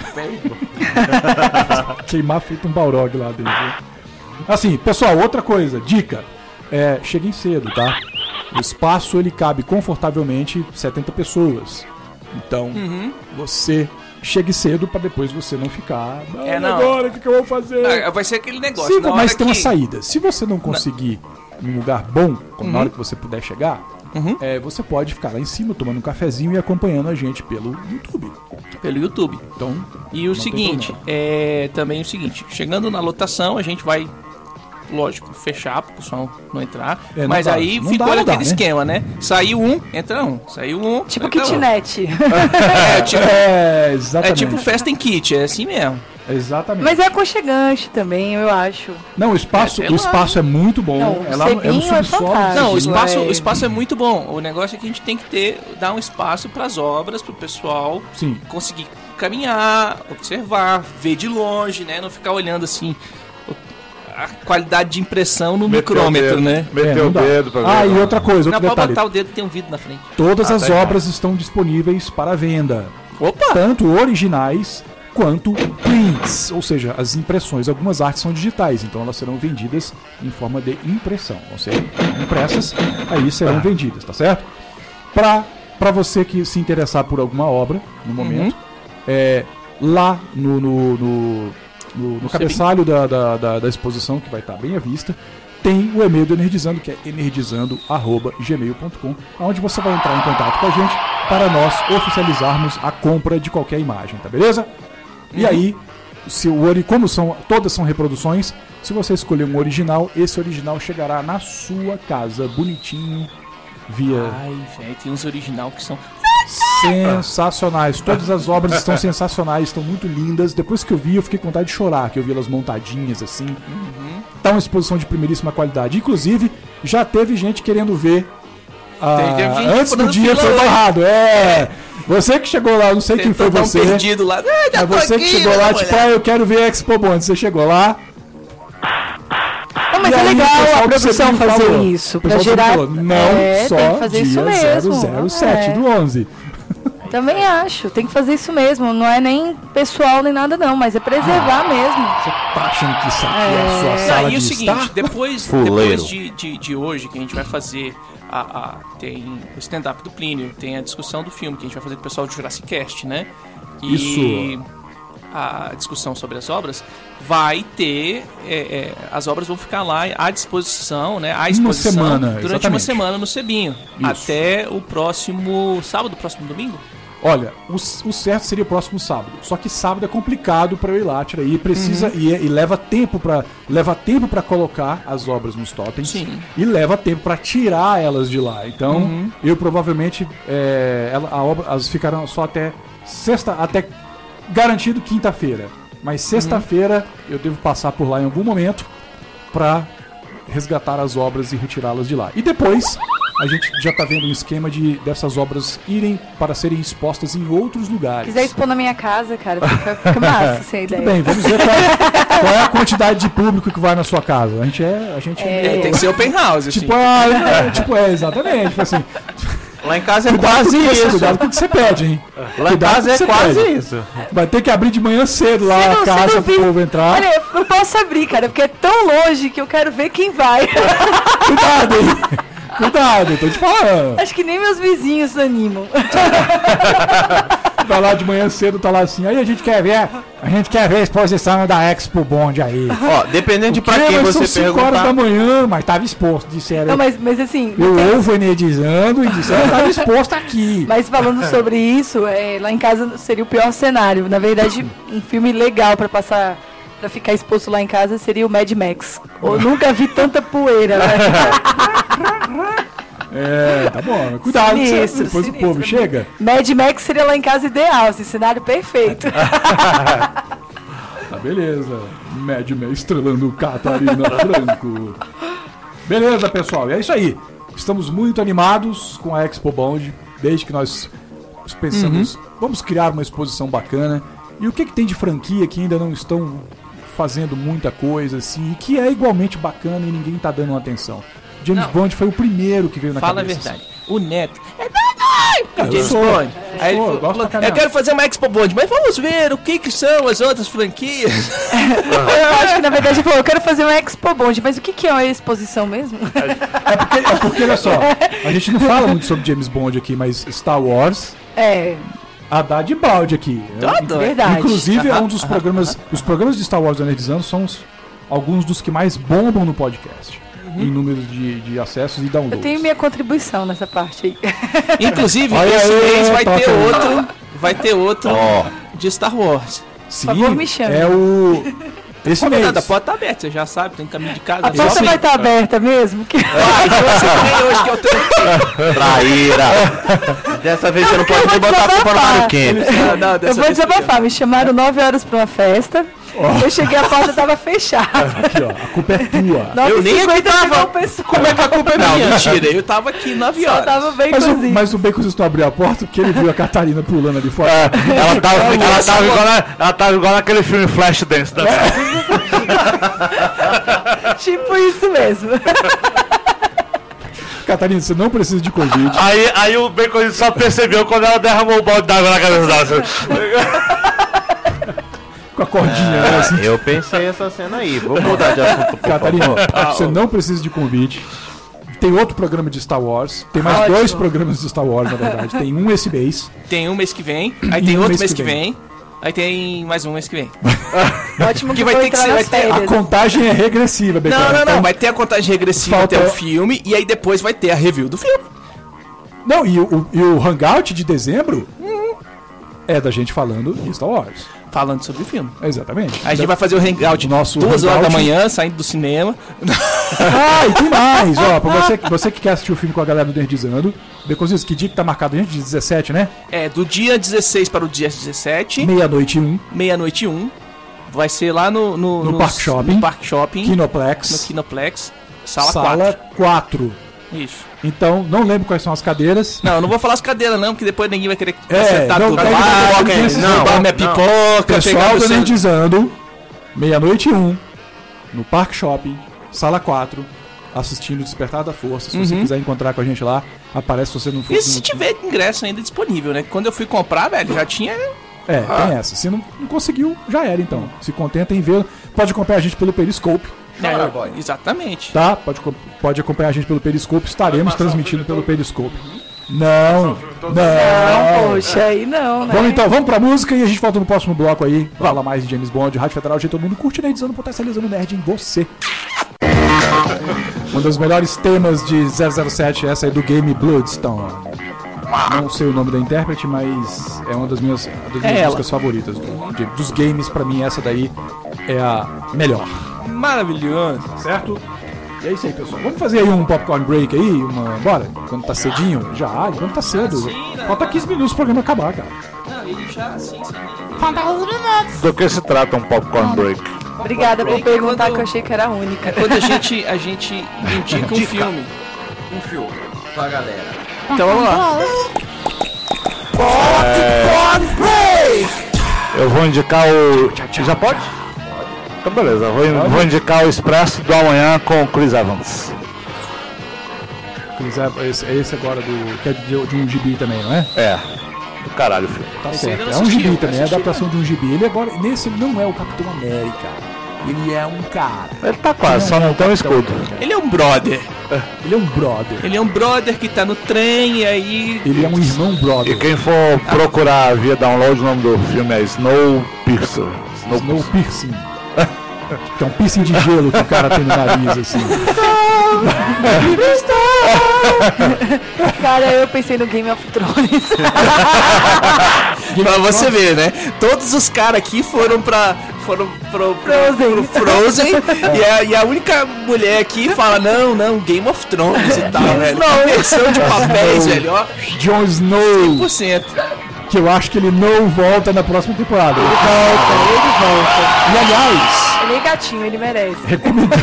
Queimar feito um Balrog lá dentro. Assim, pessoal, outra coisa, dica. É, cheguem cedo, tá? O espaço ele cabe confortavelmente setenta pessoas. Então, você chegue cedo pra depois você não ficar. "Ah, É, e não. agora o que, que eu vou fazer? Ah, vai ser aquele negócio. Se, na mas hora tem uma que- saída. Se você não conseguir um lugar bom, como na hora que você puder chegar, Uhum. é, você pode ficar lá em cima tomando um cafezinho e acompanhando a gente pelo YouTube. Pelo YouTube. Então, E o não tem seguinte, problema. é também o seguinte, chegando na lotação, a gente vai, lógico, fechar pro pessoal não entrar. É, não mas dá, aí não ficou dá, não aquele dá, né? esquema, né? Saiu um, entra um. Saiu um. Tipo entra um. kitnet. É, tipo, É, é exatamente. tipo festa em kit, é assim mesmo. Exatamente. Mas é aconchegante também, eu acho. Não, o espaço, É, sei o lá. espaço é muito bom. Não, o é lá, é no Cebinho é subsolo. fantástico. Não, o espaço, é- o espaço é muito bom. O negócio é que a gente tem que ter, dar um espaço pras obras, pro pessoal Sim. conseguir caminhar, observar, ver de longe, né? Não ficar olhando assim o- a qualidade de impressão no Meteu o micrômetro, dedo, né? É, Meteu não o dá. dedo pra ver. Ah, e outra coisa, Não, outro pode detalhe. botar o dedo que tem um vidro na frente. Todas Ah, as tá, obras estão disponíveis para venda. Opa! Tanto originais quanto prints, ou seja, as impressões. Algumas artes são digitais, então elas serão vendidas em forma de impressão. Vão ser impressas, aí serão vendidas, tá certo? Pra, pra você que se interessar por alguma obra, no momento, é, lá no, no, no, no- no cabeçalho da, da, da, da exposição, que vai estar bem à vista, tem o e-mail do Energizando, que é energizando arroba gmail ponto com, onde você vai entrar em contato com a gente para nós oficializarmos a compra de qualquer imagem, tá beleza? E aí, se o ori, como são, todas são reproduções, se você escolher um original, esse original chegará na sua casa, bonitinho, via... Ai, velho, tem uns original que são... sensacionais. Todas as obras estão sensacionais, estão muito lindas. Depois que eu vi, eu fiquei com vontade de chorar, que eu vi elas montadinhas assim. Uhum. Tá uma exposição de primeiríssima qualidade. Inclusive, já teve gente querendo ver ah, antes do dia foi barrado. É. Você que chegou lá, não sei quem foi você. Perdido lá. Ah, já é você aqui, que chegou lá, tipo, ah, eu quero ver Expo Bond. Você chegou lá. Não, mas e é aí, legal a produção fazer falou, isso, pra gerar... Falou, não é, só tem que fazer dia isso mesmo. zero zero sete é. do onze. Também acho, tem que fazer isso mesmo. Não é nem pessoal nem nada não, mas é preservar ah, mesmo. Você tá achando que isso aqui é, é a sua sala não, e de o seguinte, estar? depois, depois de, de, de hoje que a gente vai fazer, a, a, tem o stand-up do Plínio, tem a discussão do filme que a gente vai fazer com o pessoal do Jurassic Cast, né? E isso. A discussão sobre as obras vai ter, é, é, as obras vão ficar lá à disposição, né? À exposição uma semana, durante exatamente. uma semana no Cebinho, isso. Até o próximo sábado, próximo domingo. Olha, o, o certo seria o próximo sábado. Só que sábado é complicado para eu ir lá, tirar aí precisa uhum. e, e leva tempo para leva tempo para colocar as obras nos totens. Sim. E leva tempo para tirar elas de lá. Então, uhum. eu provavelmente é, ela, a obra, elas ficarão só até sexta, até garantido quinta-feira. Mas sexta-feira uhum. eu devo passar por lá em algum momento para resgatar as obras e retirá-las de lá. E depois a gente já tá vendo um esquema de dessas obras irem para serem expostas em outros lugares. Se quiser expor na minha casa, cara, fica, fica massa essa ideia. Tudo bem, vamos ver qual, qual é a quantidade de público que vai na sua casa. A gente é... A gente é, é tem que ser open house, tipo, assim. Ah, é, tipo, é, exatamente. Tipo assim, lá em casa é cuidado quase isso. isso. Cuidado com o que você pede, hein? Lá em casa é quase pede. isso. Vai ter que abrir de manhã cedo lá não, a casa pro povo entrar. Olha, eu posso abrir, cara, porque é tão longe que eu quero ver quem vai. Cuidado, hein? Cuidado, tô te falando. Acho que nem meus vizinhos animam. Vai lá de manhã cedo, tá lá assim. Aí a gente quer ver, a gente quer ver a exposição da Expo Bond aí. Ó, dependendo de pra quem você perguntar. cinco horas da manhã, mas tava exposto, disseram. Não, mas, mas assim... Eu tem... ouvo energizando e disseram que tava exposto aqui. Mas falando sobre isso, é, lá em casa seria o pior cenário. Na verdade, um filme legal pra passar... Pra ficar exposto lá em casa seria o Mad Max. Eu nunca vi tanta poeira, né? É, tá bom. Cuidado, sinistro, depois sinistro. O povo chega. Mad Max seria lá em casa ideal, esse cenário perfeito. Tá, beleza. Mad Max estrelando Catarina Franco. Beleza, pessoal. E é isso aí. Estamos muito animados com a Expo Bond. Desde que nós pensamos, uhum. vamos criar uma exposição bacana. E o que, que tem de franquia que ainda não estão fazendo muita coisa, assim, e que é igualmente bacana e ninguém tá dando atenção. James não. Bond foi o primeiro que veio na Fala cabeça. Fala a verdade. Assim. O Neto é doido! James sou, Bond. Eu, Aí sou, ele falou, falou, eu quero fazer uma Expo Bond, mas vamos ver o que, que são as outras franquias. Eu acho que na verdade ele falou, eu quero fazer uma Expo Bond, mas o que, que é uma exposição mesmo? É porque, é porque, olha só, a gente não fala muito sobre James Bond aqui, mas Star Wars... É... Haddad de balde aqui. Todo. Verdade. Inclusive é um dos programas. Os programas de Star Wars Analisando são os, alguns dos que mais bombam no podcast. Uhum. Em número de, de acessos e downloads. Eu tenho minha contribuição nessa parte aí. Inclusive, Olha esse aí, mês vai ter aí. outro. Vai ter outro oh. de Star Wars. Sim, por favor, me chame. É o. Esse mês. A porta tá aberta, você já sabe, tem caminho de casa. A porta vai estar tá aberta mesmo? Que... Ah, então você tem hoje que eu tenho. Traíra! Dessa vez você não pode nem botar a culpa no Mário Kempis. Eu vou desabafar, me chamaram nove horas pra uma festa. Oh. Eu cheguei, a porta tava fechada. Aqui, ó, a culpa é tua. Eu nem acreditava. Como é que a culpa é minha? Não, mentira, eu tava aqui nove horas. Tava bem mas, o, mas o Baconzitos não abriu a porta porque ele viu a Catarina pulando ali fora. É, ela, tava, ela, tava igual na, ela tava igual naquele filme Flashdance. Da... Tipo isso mesmo. Catarina, você não precisa de convite. Aí, aí o Baconzitos só percebeu quando ela derramou o balde d'água na cabeça dela. Com a cordinha, ah, né? Assim. Eu pensei essa cena aí. Vou mudar de assunto, por Catarina, favor. você não precisa de convite. Tem outro programa de Star Wars. Tem mais Ótimo. dois programas de Star Wars, na verdade. Tem um esse mês. Tem um mês que vem. Aí tem um outro mês, mês que vem. vem. Aí tem mais um mês que vem. Ótimo que, que vai ter que ser. Vai ter... A contagem é regressiva, Becão. Não, não, não. Vai ter a contagem regressiva Falta... até o filme. E aí depois vai ter a review do filme. Não, e o, e o Hangout de dezembro hum, é da gente falando de Star Wars. Falando sobre o filme. Exatamente. Aí a gente vai fazer o Hangout nosso duas hangout. horas da manhã, saindo do cinema. Ah, e tem mais, ó, pra você, você que quer assistir o filme com a galera do Nerdizando, Beconzitos, que dia que tá marcado, gente? De dezessete, né? É, do dia dezesseis para o dia dezessete. Meia-noite e um. Meia-noite e um. Vai ser lá no... No, no nos, Park Shopping. No Park Shopping. Kinoplex. No Kinoplex. Sala, Sala quatro. Isso. Então, não lembro quais são as cadeiras. Não, eu não vou falar as cadeiras não, porque depois ninguém vai querer é, acertar não, tudo. Não, não, não, minha pipoca. Pessoal do Nerdizando, meia-noite e um, no Park Shopping, Sala quatro, assistindo Despertar da Força. Se uhum. você quiser encontrar com a gente lá, aparece se você não for. E se tiver ingresso ainda disponível, né? Quando eu fui comprar, velho, já tinha... É, ah. tem essa. Se não, não conseguiu, já era então. Se contenta em ver. Pode acompanhar a gente pelo Periscope. É, exatamente. Tá? Pode, pode acompanhar a gente pelo Periscope. Estaremos transmitindo pelo Periscope. Não, não. Não, poxa, aí não, né? Vamos então, vamos pra música e a gente volta no próximo bloco aí. Fala mais de James Bond, Rádio Federal, jeito todo mundo curte, Nerdizando, potencializando nerd em você. Um dos melhores temas de zero zero sete, essa aí do game Bloodstone. Não sei o nome da intérprete, mas é uma das minhas, das minhas é músicas favoritas do, de, dos games. Pra mim, essa daí é a melhor. Maravilhoso. Certo? E é isso aí, pessoal. Vamos fazer aí um popcorn break aí? Uma... Bora? Quando tá cedinho? Já, quando tá cedo. Sim, falta quinze minutos pro programa acabar, cara. Não, ele já, sim, sim. Falta quinze minutos. Do que se trata um popcorn break? Obrigada por perguntar, quando... que eu achei que era a única. É quando a gente, a gente indica um Dica. filme. Um filme pra galera. Então vamos lá. Popcorn break! Eu vou indicar o... Já pode? Então beleza, vou, vou indicar o Expresso do Amanhã com o Chris Evans. Chris Evans, esse, é esse agora do... que é de, de um gibi também, não é? É. Do caralho o filme. Tá certo. É um gibi também, é a adaptação de um gibi. Ele agora, nesse não é o Capitão América. Ele é um cara. Ele tá quase, só não tem um escudo. Ele é um brother. Ele é um brother. Ele é um brother que tá no trem e aí... Ele é um irmão brother. E quem for procurar via download, o nome do filme é Snowpiercer. Snow, Snow Piercing. Que é um piercing de gelo que o cara tem no nariz, assim. Cara, eu pensei no Game of Thrones. Pra você ver, né? Todos os caras aqui foram pra... Foram pro, pro Frozen, pro Frozen é. e, a, e a única mulher aqui fala, não, não, Game of Thrones e tal, velho. Inversão de papéis, velho, ó. Jon Snow. cem por cento. Que eu acho que ele não volta na próxima temporada. Ele volta, ele volta. E aliás... Ele é gatinho, ele merece. Recomendo.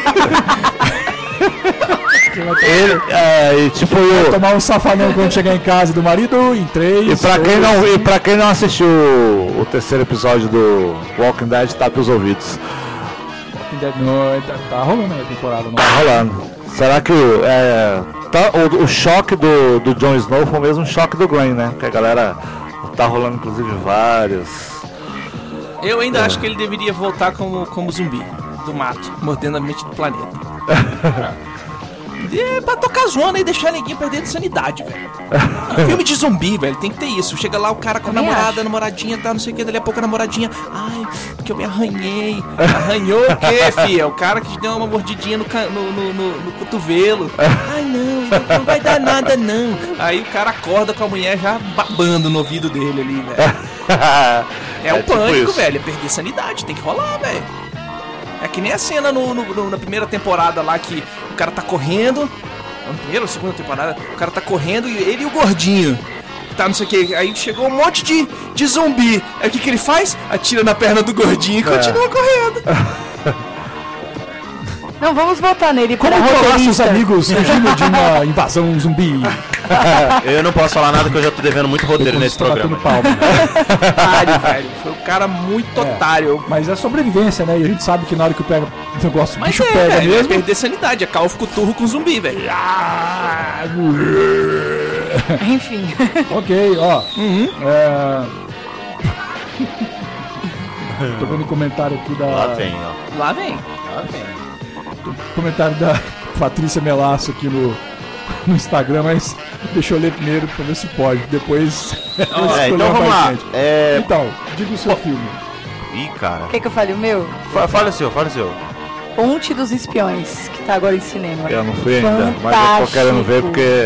Ele, é, e tipo, eu tomar um safanão quando chegar em casa do marido em três. E pra, quem não, e pra quem não assistiu o, o terceiro episódio do Walking Dead, tape os ouvidos. Walking Dead não, tá, tá rolando a temporada, não? Tá rolando. Será que é, tá, o, o choque do, do Jon Snow foi o mesmo choque do Glenn, né? Que a galera tá rolando inclusive vários. Eu ainda é. acho que ele deveria voltar como, como zumbi do mato, mordendo a mente do planeta. É pra tocar zona e deixar ninguém perdendo sanidade, velho. Um filme de zumbi, velho, tem que ter isso. Chega lá o cara com a namorada, a namoradinha, tá, não sei o que, dali a pouco a namoradinha. Ai, porque eu me arranhei. Arranhou o quê, filho? É o cara que te deu uma mordidinha no, no, no, no, no cotovelo. Ai, não, não vai dar nada, não. Aí o cara acorda com a mulher já babando no ouvido dele ali, velho. É um é pânico, tipo velho, é perder sanidade, tem que rolar, velho. É que nem a cena no, no, no, na primeira temporada lá que o cara tá correndo. Na primeira ou segunda temporada, o cara tá correndo e ele e o gordinho. Tá, não sei o que. Aí chegou um monte de, de zumbi. Aí o que, que ele faz? Atira na perna do gordinho e é. continua correndo. Não, vamos voltar nele para Como nossos amigos fugindo de uma invasão zumbi. Eu não posso falar nada que eu já tô devendo muito roteiro nesse programa. Otário, velho. Foi um cara muito é, otário. Mas é sobrevivência, né? E a gente sabe que na hora que o, pega, o negócio mas bicho é, pega velho, mesmo. Vai perder sanidade. É Call of Cthulhu com zumbi, velho. Enfim. Ok, ó. Uhum. É... Tô vendo o comentário aqui da... Lá vem, ó. Lá vem. Lá vem. Comentário da Patrícia Melasso aqui no, no Instagram, mas deixa eu ler primeiro pra ver se pode. Depois. É, então vamos lá. É... Então, diga o seu oh. filme. Ih, cara. Quer que eu fale o meu? Fala, fala o seu, fala o seu. Ponte dos Espiões, que tá agora em cinema. Eu não fui ainda, mas eu tô querendo ver porque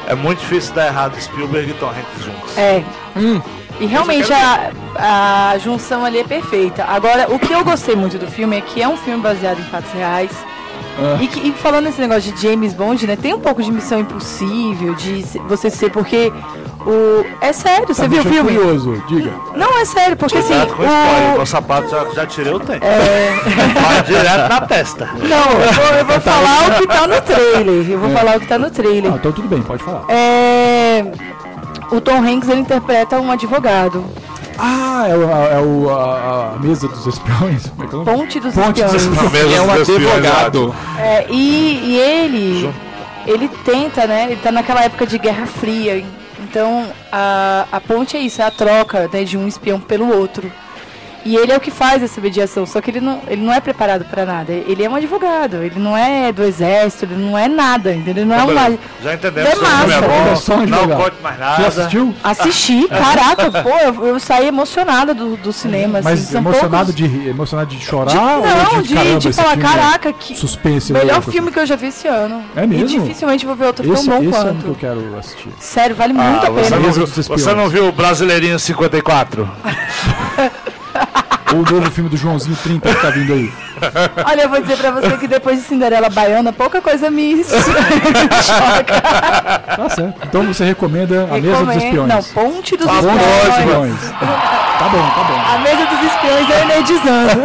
É muito difícil dar errado Spielberg e Tom Hanks juntos. É. Hum. E realmente a, a junção ali é perfeita. Agora, o que eu gostei muito do filme é que é um filme baseado em fatos reais. Ah. E, que, e falando nesse negócio de James Bond, né? Tem um pouco de Missão Impossível, de se- você ser, porque o... É sério, você Tá viu o deixando filme? curioso, diga. Não, é sério, porque assim... Cuidado com o spoiler, o... meu sapato já, já tirei o tempo. É... Vai direto na testa. Não, eu vou, eu vou falar o que tá no trailer. Eu vou É. falar o que tá no trailer. Ah, então tudo bem, pode falar. É... O Tom Hanks, ele interpreta um advogado. Ah, é, o, a, é o, a, a mesa dos espiões? Como é que é o nome? Ponte dos Ponte dos Espiões. Espiões. É um advogado. É, e, e ele, ele tenta, né? Ele tá naquela época de Guerra Fria. Então, a, a ponte é isso, é a troca, né, de um espião pelo outro. E ele é o que faz essa mediação, só que ele não, ele não é preparado para nada. Ele é um advogado, ele não é do exército, ele não é nada, entendeu? Ele não é um... Beleza. Já entendemos, É seu filme é massa. bom, Ele é só um não advogado. conte mais Já nada. assistiu? Assisti, caraca, pô, eu, eu saí emocionada do, do cinema. Mas assim, são emocionado, poucos- de, rir- emocionado de chorar De- ou não, de, de, caramba, de esse falar, filme é caraca, que suspense melhor louco, filme que eu já vi esse ano. É mesmo? E dificilmente vou ver outro Esse, tão bom esse é um quanto. que eu quero assistir. Sério, vale muito Ah, a você, pena. não Mesa viu, dos Espiões. você não viu o Brasileirinho cinquenta e quatro? Ou o novo filme do Joãozinho trinta que tá vindo aí. Olha, eu vou dizer pra você que depois de Cinderela Baiana, pouca coisa me choca. Tá certo. Então você recomenda a Mesa dos Recomendo- Espiões. Não, Ponte dos Ponte dos Espiões. Espiões. Tá bom, tá bom. A Mesa dos Espiões é energizando.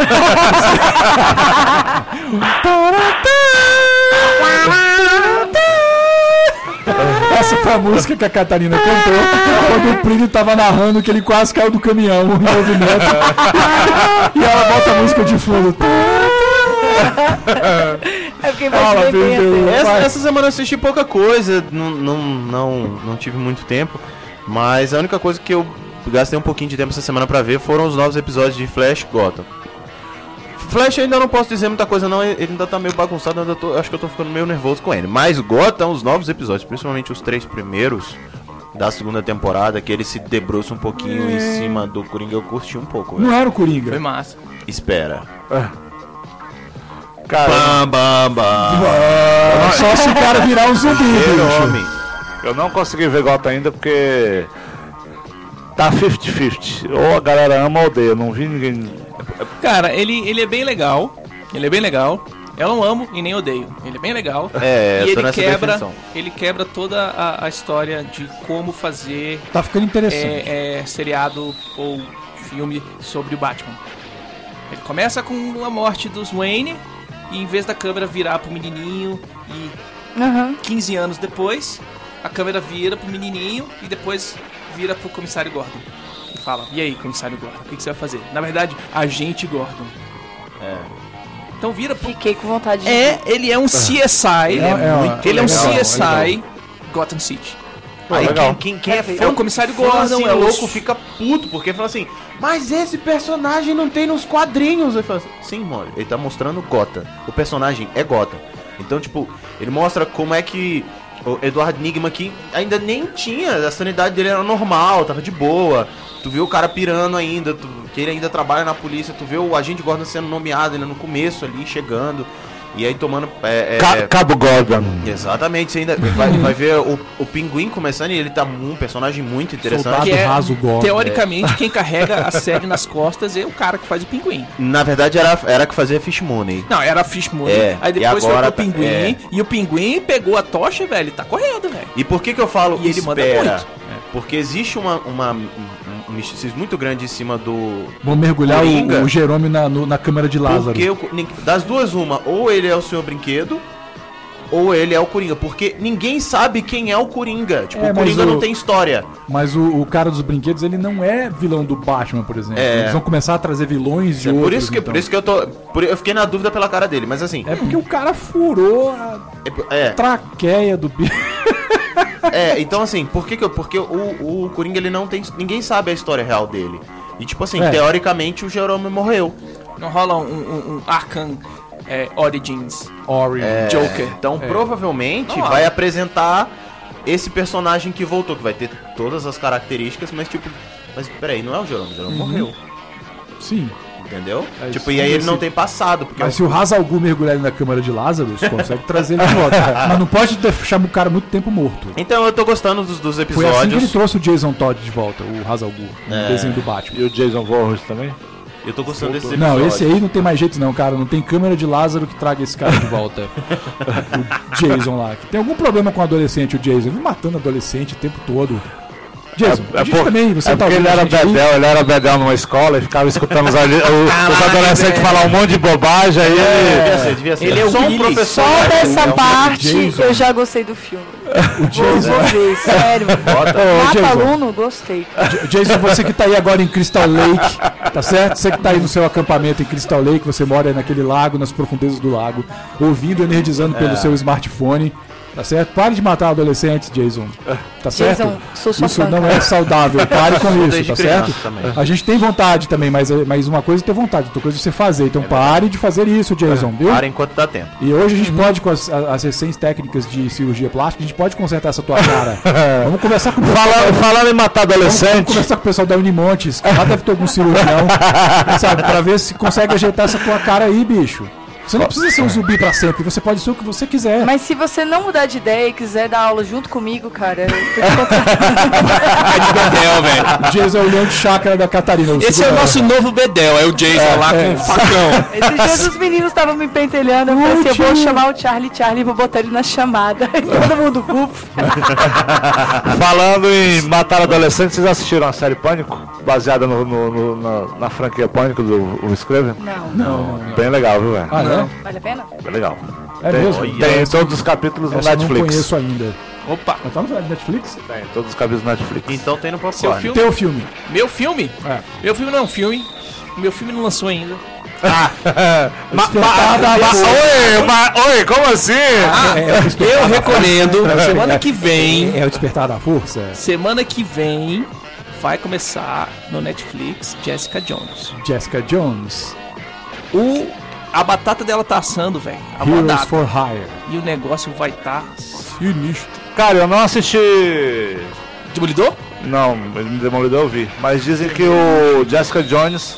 Essa foi a música que a Catarina cantou quando o Plínio tava narrando que ele quase caiu do caminhão em movimento. E ela bota a música de fundo. É porque Fala, vai bem Pedro. assim. Essa, Vai. essa semana eu assisti pouca coisa, não, não, não, não tive muito tempo, mas a única coisa que eu gastei um pouquinho de tempo essa semana pra ver foram os novos episódios de Flash Gotham. Flash eu ainda não posso dizer muita coisa não, ele ainda tá meio bagunçado, eu ainda tô, acho que eu tô ficando meio nervoso com ele. Mas Gotham, os novos episódios, principalmente os três primeiros da segunda temporada, que ele se debruça um pouquinho em cima do Coringa, eu curti um pouco. Não velho. era o Coringa. Foi massa. Espera. Cara, Bam, bam, bam. Ah, só se o cara virar um zumbi, Primeiro bicho. homem. eu não consegui ver Gotham ainda porque tá cinquenta cinquenta. Ou a galera ama ou odeia, eu não vi ninguém. Cara, ele, ele é bem legal. Ele é bem legal. Eu não amo e nem odeio. Ele é bem legal. É, e eu tô ele nessa quebra, definição. ele quebra toda a, a história de como fazer Tá ficando interessante. é, é, seriado ou filme sobre o Batman. Ele começa com a morte dos Wayne e em vez da câmera virar pro menininho e Aham. quinze anos depois, a câmera vira pro menininho e depois vira pro comissário Gordon. E fala, e aí, comissário Gordon, o que, que você vai fazer? Na verdade, agente Gordon. É. Então vira pro... Fiquei com vontade de É, ele é um C S I, ele é, é, muito ele é um legal, C S I legal. Gotham City. Aí legal. quem, quem, quem é fã É o comissário fã, Gordon, assim, é o louco, fica puto, porque fala assim, mas esse personagem não tem nos quadrinhos. Ele fala assim, sim, mano, ele tá mostrando Gotham. O personagem é Gotham. Então, tipo, ele mostra como é que o Edward Nigma aqui ainda nem tinha, a sanidade dele era normal, tava de boa. Tu vê o cara pirando ainda, tu, que ele ainda trabalha na polícia, tu vê o agente Gordon sendo nomeado ainda no começo ali, chegando. E aí tomando... É, é, Ca- Cabo Gordon. Exatamente, você ainda vai, vai ver o, o Pinguim começando e ele tá um personagem muito interessante. Soldado Que é, raso Gordon. teoricamente, quem carrega a série nas costas é o cara que faz o Pinguim. Na verdade era, era que fazia Fish Money. Não, era a Fish Moon. É, Aí e depois agora foi pro tá- Pinguim. é. E o Pinguim pegou a tocha, velho, e tá correndo, velho. E por que que eu falo E ele manda espera? muito. Porque existe uma, uma, um, um misticismo muito grande em cima do... Vou mergulhar Coringa. o, o Jerome na, no- na câmera de Lázaro. Porque o- nin- das duas uma, ou ele é o Senhor Brinquedo, ou ele é o Coringa. Porque ninguém sabe quem é o Coringa. Tipo, É, o mas Coringa o- não tem história. Mas o, o cara dos brinquedos, ele não é vilão do Batman, por exemplo. É. Eles vão começar a trazer vilões de É outros. por isso que, então. por isso que eu tô... por- eu fiquei na dúvida pela cara dele, mas assim... É porque o cara furou a É, traqueia do bicho. é, então assim, por que que eu... Porque o, o Coringa, ele não tem... Ninguém sabe a história real dele. E tipo assim, É. teoricamente o Jerome morreu. Não rola um, um, um Arkham é, Origins Ori. É, Joker. Então É. provavelmente Não, vai ah. apresentar esse personagem que voltou, que vai ter todas as características, mas tipo... Mas peraí, não é o Jerome, o Jerome Uhum. morreu. Sim. Entendeu? É isso. Tipo, e aí ele não tem passado. Porque Mas é se o Ra's al Ghul mergulhar ele na câmara de Lázaro, você consegue trazer ele de volta. Mas não pode deixar o cara muito tempo morto. Então eu tô gostando dos, dos Foi episódios. assim que ele trouxe o Jason Todd de volta, o Ra's al Ghul, no É. desenho do Batman. E o Jason Voorhees também? Eu tô gostando desses episódios. Não, esse aí não tem mais jeito não, cara. Não tem câmera de Lázaro que traga esse cara de volta. O Jason lá. Que tem algum problema com o adolescente, o Jason. Ele matando adolescente o tempo todo. Jason, É, a é gente por- também, você é tá porque ele ouvindo era a gente aí? bedel, ele era bedel numa escola e ficava escutando os, ali- os, os adolescentes falar um monte de bobagem, aí Devia ser, devia ser. Ele é o Só um Billy. professor. Só né? dessa É um- parte Jason. eu já gostei do filme. O Vou, Jason. vou ver, sério. Ô, Mata Jason. aluno, gostei. J- Jason, você que tá aí agora em Crystal Lake, tá certo? Você que tá aí no seu acampamento em Crystal Lake, você mora aí naquele lago, nas profundezas do lago, ouvindo, energizando pelo seu smartphone, tá certo? Pare de matar adolescentes, Jason. Tá certo? Jason, sou sua Isso fã, não cara. é saudável. Pare com isso, Desde tá criança certo? também. A gente tem vontade também, mas, mas uma coisa é ter vontade, outra coisa é você fazer. Então pare de fazer isso, Jason, viu? Para enquanto dá tempo. E hoje a gente pode, com as, as recentes técnicas de cirurgia plástica, a gente pode consertar essa tua cara. Vamos conversar com o pessoal. Falando, falando em matar Vamos, vamos adolescente, conversar com o pessoal da Unimontes, que lá deve ter algum cirurgião, sabe, pra ver se consegue ajeitar essa tua cara aí, bicho. Você não precisa ser um zumbi pra sempre, você pode ser o que você quiser. Mas se você não mudar de ideia e quiser dar aula junto comigo, cara, eu tô te contratando. Bedel, velho. Jason é o leão de chácara da Catarina. Esse é o nosso novo Bedel, é o Jason lá é. com o facão. Esses dias os meninos estavam me pentelhando, eu falei assim, eu vou chamar o Charlie Charlie e vou botar ele na chamada. E todo mundo, ufa. falando em matar adolescente, vocês assistiram a série Pânico? Baseada no, no- no- na, na franquia Pânico do o Screven? Não, Não, Bem legal, viu, velho? Ah, não? vale a pena? Bem legal. É Tem, mesmo? tem todos os capítulos no Essa eu não Netflix. conheço ainda. Opa, Mas tá no Netflix? Tem todos os capítulos no Netflix. Então tem no seu popcorn. filme? Teu filme. Meu filme? É. Meu filme não é um filme. Meu filme não lançou ainda. Ma, Despertar da ma- Força. oi, ma- oi, como assim? Ah, É, é o Despertar eu da recomendo. Semana que vem. É o Despertar da Força? Semana que vem vai começar no Netflix Jessica Jones. Jessica Jones. O, a batata dela tá assando, velho. A Heroes batata. for Hire. E o negócio vai estar sinistro. Cara, eu não assisti. Demolidor? Não, Demolidor eu vi. Mas dizem que o Jessica Jones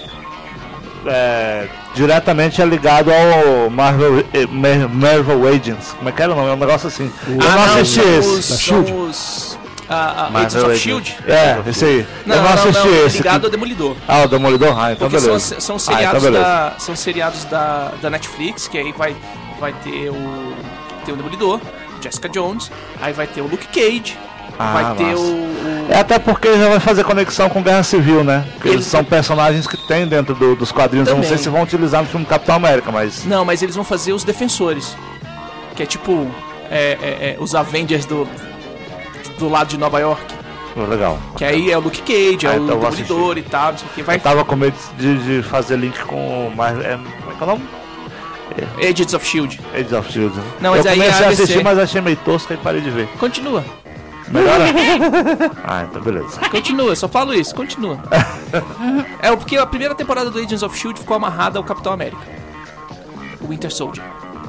é, diretamente é ligado ao Marvel, eh, Mar- Marvel Agents. Como é que era o nome? É um negócio assim. Eu não Ah, assisti são esse. os- Da são Shield? os- a- a Marvel Agents of Agents. Shield? É, esse aí. Não, eu não, não, assisti não, esse. ligado que- ao Demolidor. Ah, o Demolidor? Ah, então Porque são, beleza. são Ah, seriados, então beleza. da, são seriados da, da Netflix, que aí vai, vai ter o ter o Demolidor, Jessica Jones, aí vai ter o Luke Cage, Ah, vai ter massa. o, o- É até porque já vai fazer conexão com Guerra Civil, né? Porque eles, Eles- são personagens que tem dentro do- dos quadrinhos. Eu não sei Também. se vão utilizar no filme Capitão América, mas. Não, mas eles vão fazer os Defensores, que é tipo é, é, é, os Avengers do, do lado de Nova York, Pô, legal. que aí é o Luke Cage, é Ah, o então eu vou Demolidor e tal, não sei o que, vai Eu tava com medo de, de fazer link com. Mas, é, como é que é o nome? Agents of Shield. Age of Shield. Né? Não, mas eu aí comecei a a A B C assistir, mas achei meio tosco e parei de ver. Continua, Melhora? Ah, então beleza. continua, só falo isso, continua. É porque a primeira temporada do Agents of Shield ficou amarrada ao Capitão América, o Winter Soldier.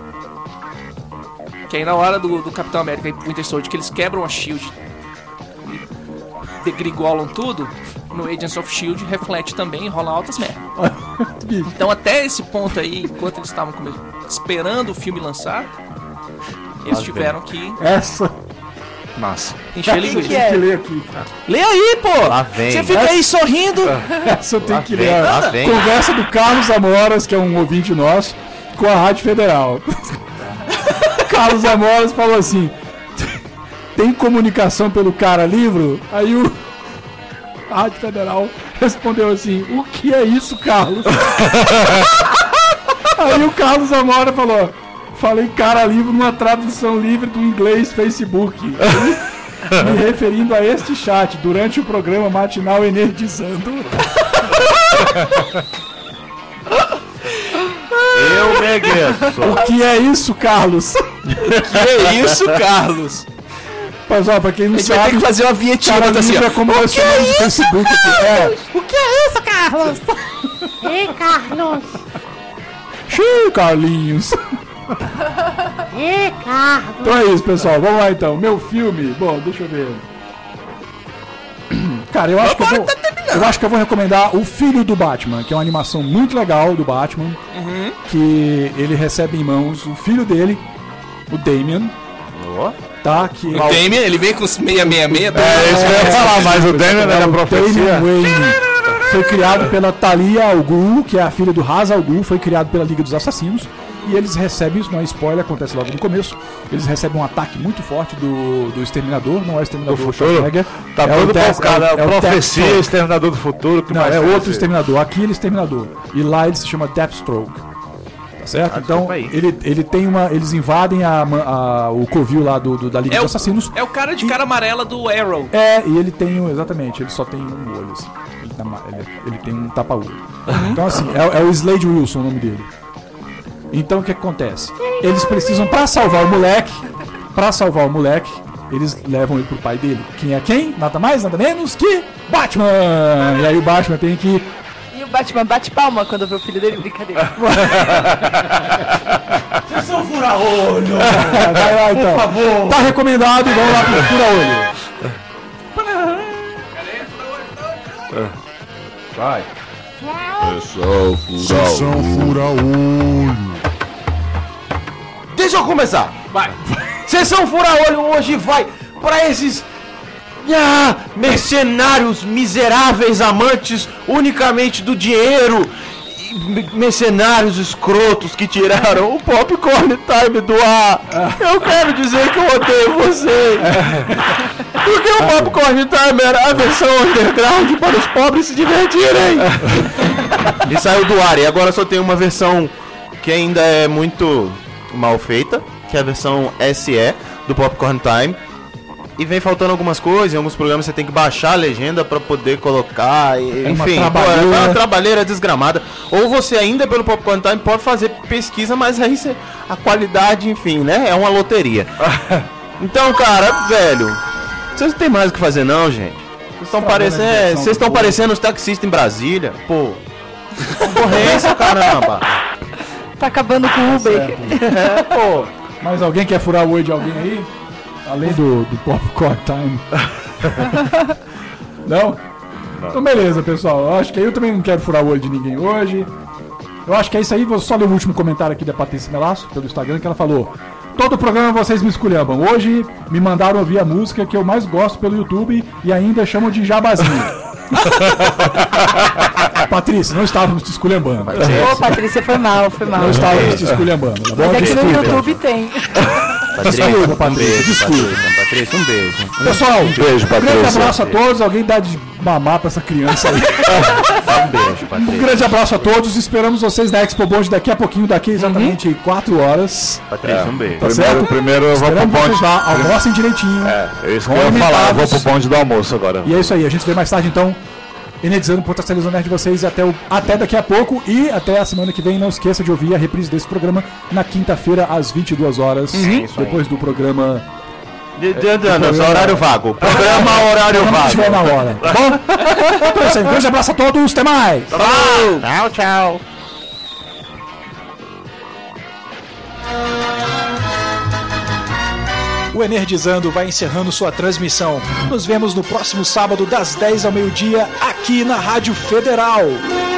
Que aí na hora do, do Capitão América e Winter Soldier, que eles quebram a Shield e degringolam tudo, no Agents of Shield reflete também e rola altas merda. Então até esse ponto aí, enquanto eles estavam come- esperando o filme lançar, eles tiveram que Essa. Massa. encher que linguiça. que é? Tem que ler aqui, cara. Lê aí, pô! Lá vem. Você fica aí sorrindo. Essa eu tenho que vem, ler. lá vem. Conversa do Carlos Amoras, que é um ouvinte nosso, com a Rádio Federal. Carlos Amoras falou assim: tem comunicação pelo cara livro? Aí o a Rádio Federal respondeu assim: o que é isso, Carlos? Aí o Carlos Amora falou: falei cara livre numa tradução livre do inglês Facebook. Me referindo a este chat durante o programa matinal Energizando. Eu me agueço. O que é isso, Carlos? Que é isso, Carlos? Mas ó, pra quem não A gente vai ter sabe, que fazer uma vinhetinha cara assim, livre ó. é como nós chamamos no Facebook aqui. É. O que é isso, Carlos? Ei, Carlos. Xiii, Carlinhos. Ei, Carlos. Então é isso, pessoal. Vamos lá então. Meu filme. Bom, deixa eu ver. Cara, eu acho que eu vou. eu acho que eu vou recomendar O Filho do Batman, que é uma animação muito legal do Batman, Uhum. que ele recebe em mãos o filho dele, o Damian. Ó. Tá, que... O Damian, ele vem com os seiscentos e sessenta e seis. É, isso que eu ia falar, mas o Damian era a profecia. Damian Wayne foi criado pela Talia al Ghul, que é a filha do Ra's al Ghul, foi criado pela Liga dos Assassinos. E eles recebem, isso não é spoiler, acontece logo no começo. Eles recebem um ataque muito forte do, do Exterminador, não é o Exterminador Do futuro? Tá é todo o Death- focado, é o- é é o profecia, Deathstroke. Exterminador do Futuro. Que Não, mais é deve outro ser? Exterminador. Aqui ele é Exterminador. E lá ele se chama Deathstroke. Tá certo? Ah, Então, desculpa aí. ele, ele tem uma. Eles invadem a, a- o covil lá do, do- da Liga É dos o, Assassinos. é o cara de cara amarela do Arrow. É, e ele tem um. Exatamente, ele só tem um olho, assim. Ele, tá ma- ele- ele tem um tapa-olho. Então, assim, é, é o Slade Wilson o nome dele. Então, o que acontece? Eles precisam, pra salvar o moleque, pra salvar o moleque, eles levam ele pro pai dele. Quem é quem? Nada mais, nada menos que Batman! E aí o Batman tem que. E o Batman bate palma quando vê o filho dele, brincadeira. Vocês são fura-olho! Vai lá então. Por favor. Tá recomendado, vamos lá pro fura-olho. Vai. Sessão fura-olho. Deixa eu começar. Vai. Sessão Fura-Olho hoje vai pra esses ah, mercenários miseráveis amantes unicamente do dinheiro. E me- Mercenários escrotos que tiraram o Popcorn Time do ar. Eu quero dizer que eu odeio vocês. Porque o Popcorn Time era a versão underground para os pobres se divertirem. E saiu do ar. E agora só tem uma versão que ainda é muito mal feita, que é a versão S E do Popcorn Time. E vem faltando algumas coisas, em alguns programas você tem que baixar a legenda pra poder colocar, e, É uma enfim, pô, é trabalheira. uma trabalheira desgramada. Ou você ainda pelo Popcorn Time pode fazer pesquisa, mas aí você, a qualidade, enfim, né, é uma loteria. Então, cara, velho, vocês não tem mais o que fazer não, gente. Vocês estão parecendo, é, vocês estão parecendo os taxistas em Brasília, pô. Concorrência, caramba. Tá acabando com o Uber. É, pô. Mas alguém quer furar o olho de alguém aí? Além do, do Popcorn Time. Não? Então beleza, pessoal. Eu acho que eu também não quero furar o olho de ninguém hoje. Eu acho que é isso aí. Vou só ler o último comentário aqui da Patrícia Melasso, pelo Instagram, que ela falou: todo programa vocês me esculhambam. Hoje me mandaram ouvir a música que eu mais gosto pelo YouTube e ainda chamam de jabazinho. Patrícia, não estávamos te esculhambando. Ô, Patrícia, foi mal, foi mal. Não estávamos te esculhambando, tá bom? Mas aqui no Desculpa. YouTube tem. Desculpa, Patrícia, desculpa. Patrícia, um beijo. Pessoal, Um beijo, um grande Patrícia. abraço a todos. Alguém dá de mamar pra essa criança aí. Um beijo, Um Patrícia. grande abraço a todos. Esperamos vocês na Expo Bonde daqui a pouquinho, daqui exatamente quatro horas. Patrícia, um beijo. Tá Primeiro, certo? primeiro eu vou pro Esperamos vocês bonde. lá. Almocem direitinho. É, é isso que Vão eu ia falar. Eu vou alimentados. pro bonde do almoço agora. E é isso aí. A gente se vê mais tarde, então. Enedizando por Potencializando Nerd de vocês até, o, até daqui a pouco e até a semana que vem. Não esqueça de ouvir a reprise desse programa na quinta-feira às vinte e duas horas. Depois do programa. De, de, de, não, só horário vago. Programa horário Quando vago. estiver na hora. Tá bom? Então é isso aí. Um grande abraço a todos. Até mais. Tchau, tchau. O Energizando vai encerrando sua transmissão. Nos vemos no próximo sábado, das dez ao meio-dia, aqui na Rádio Federal.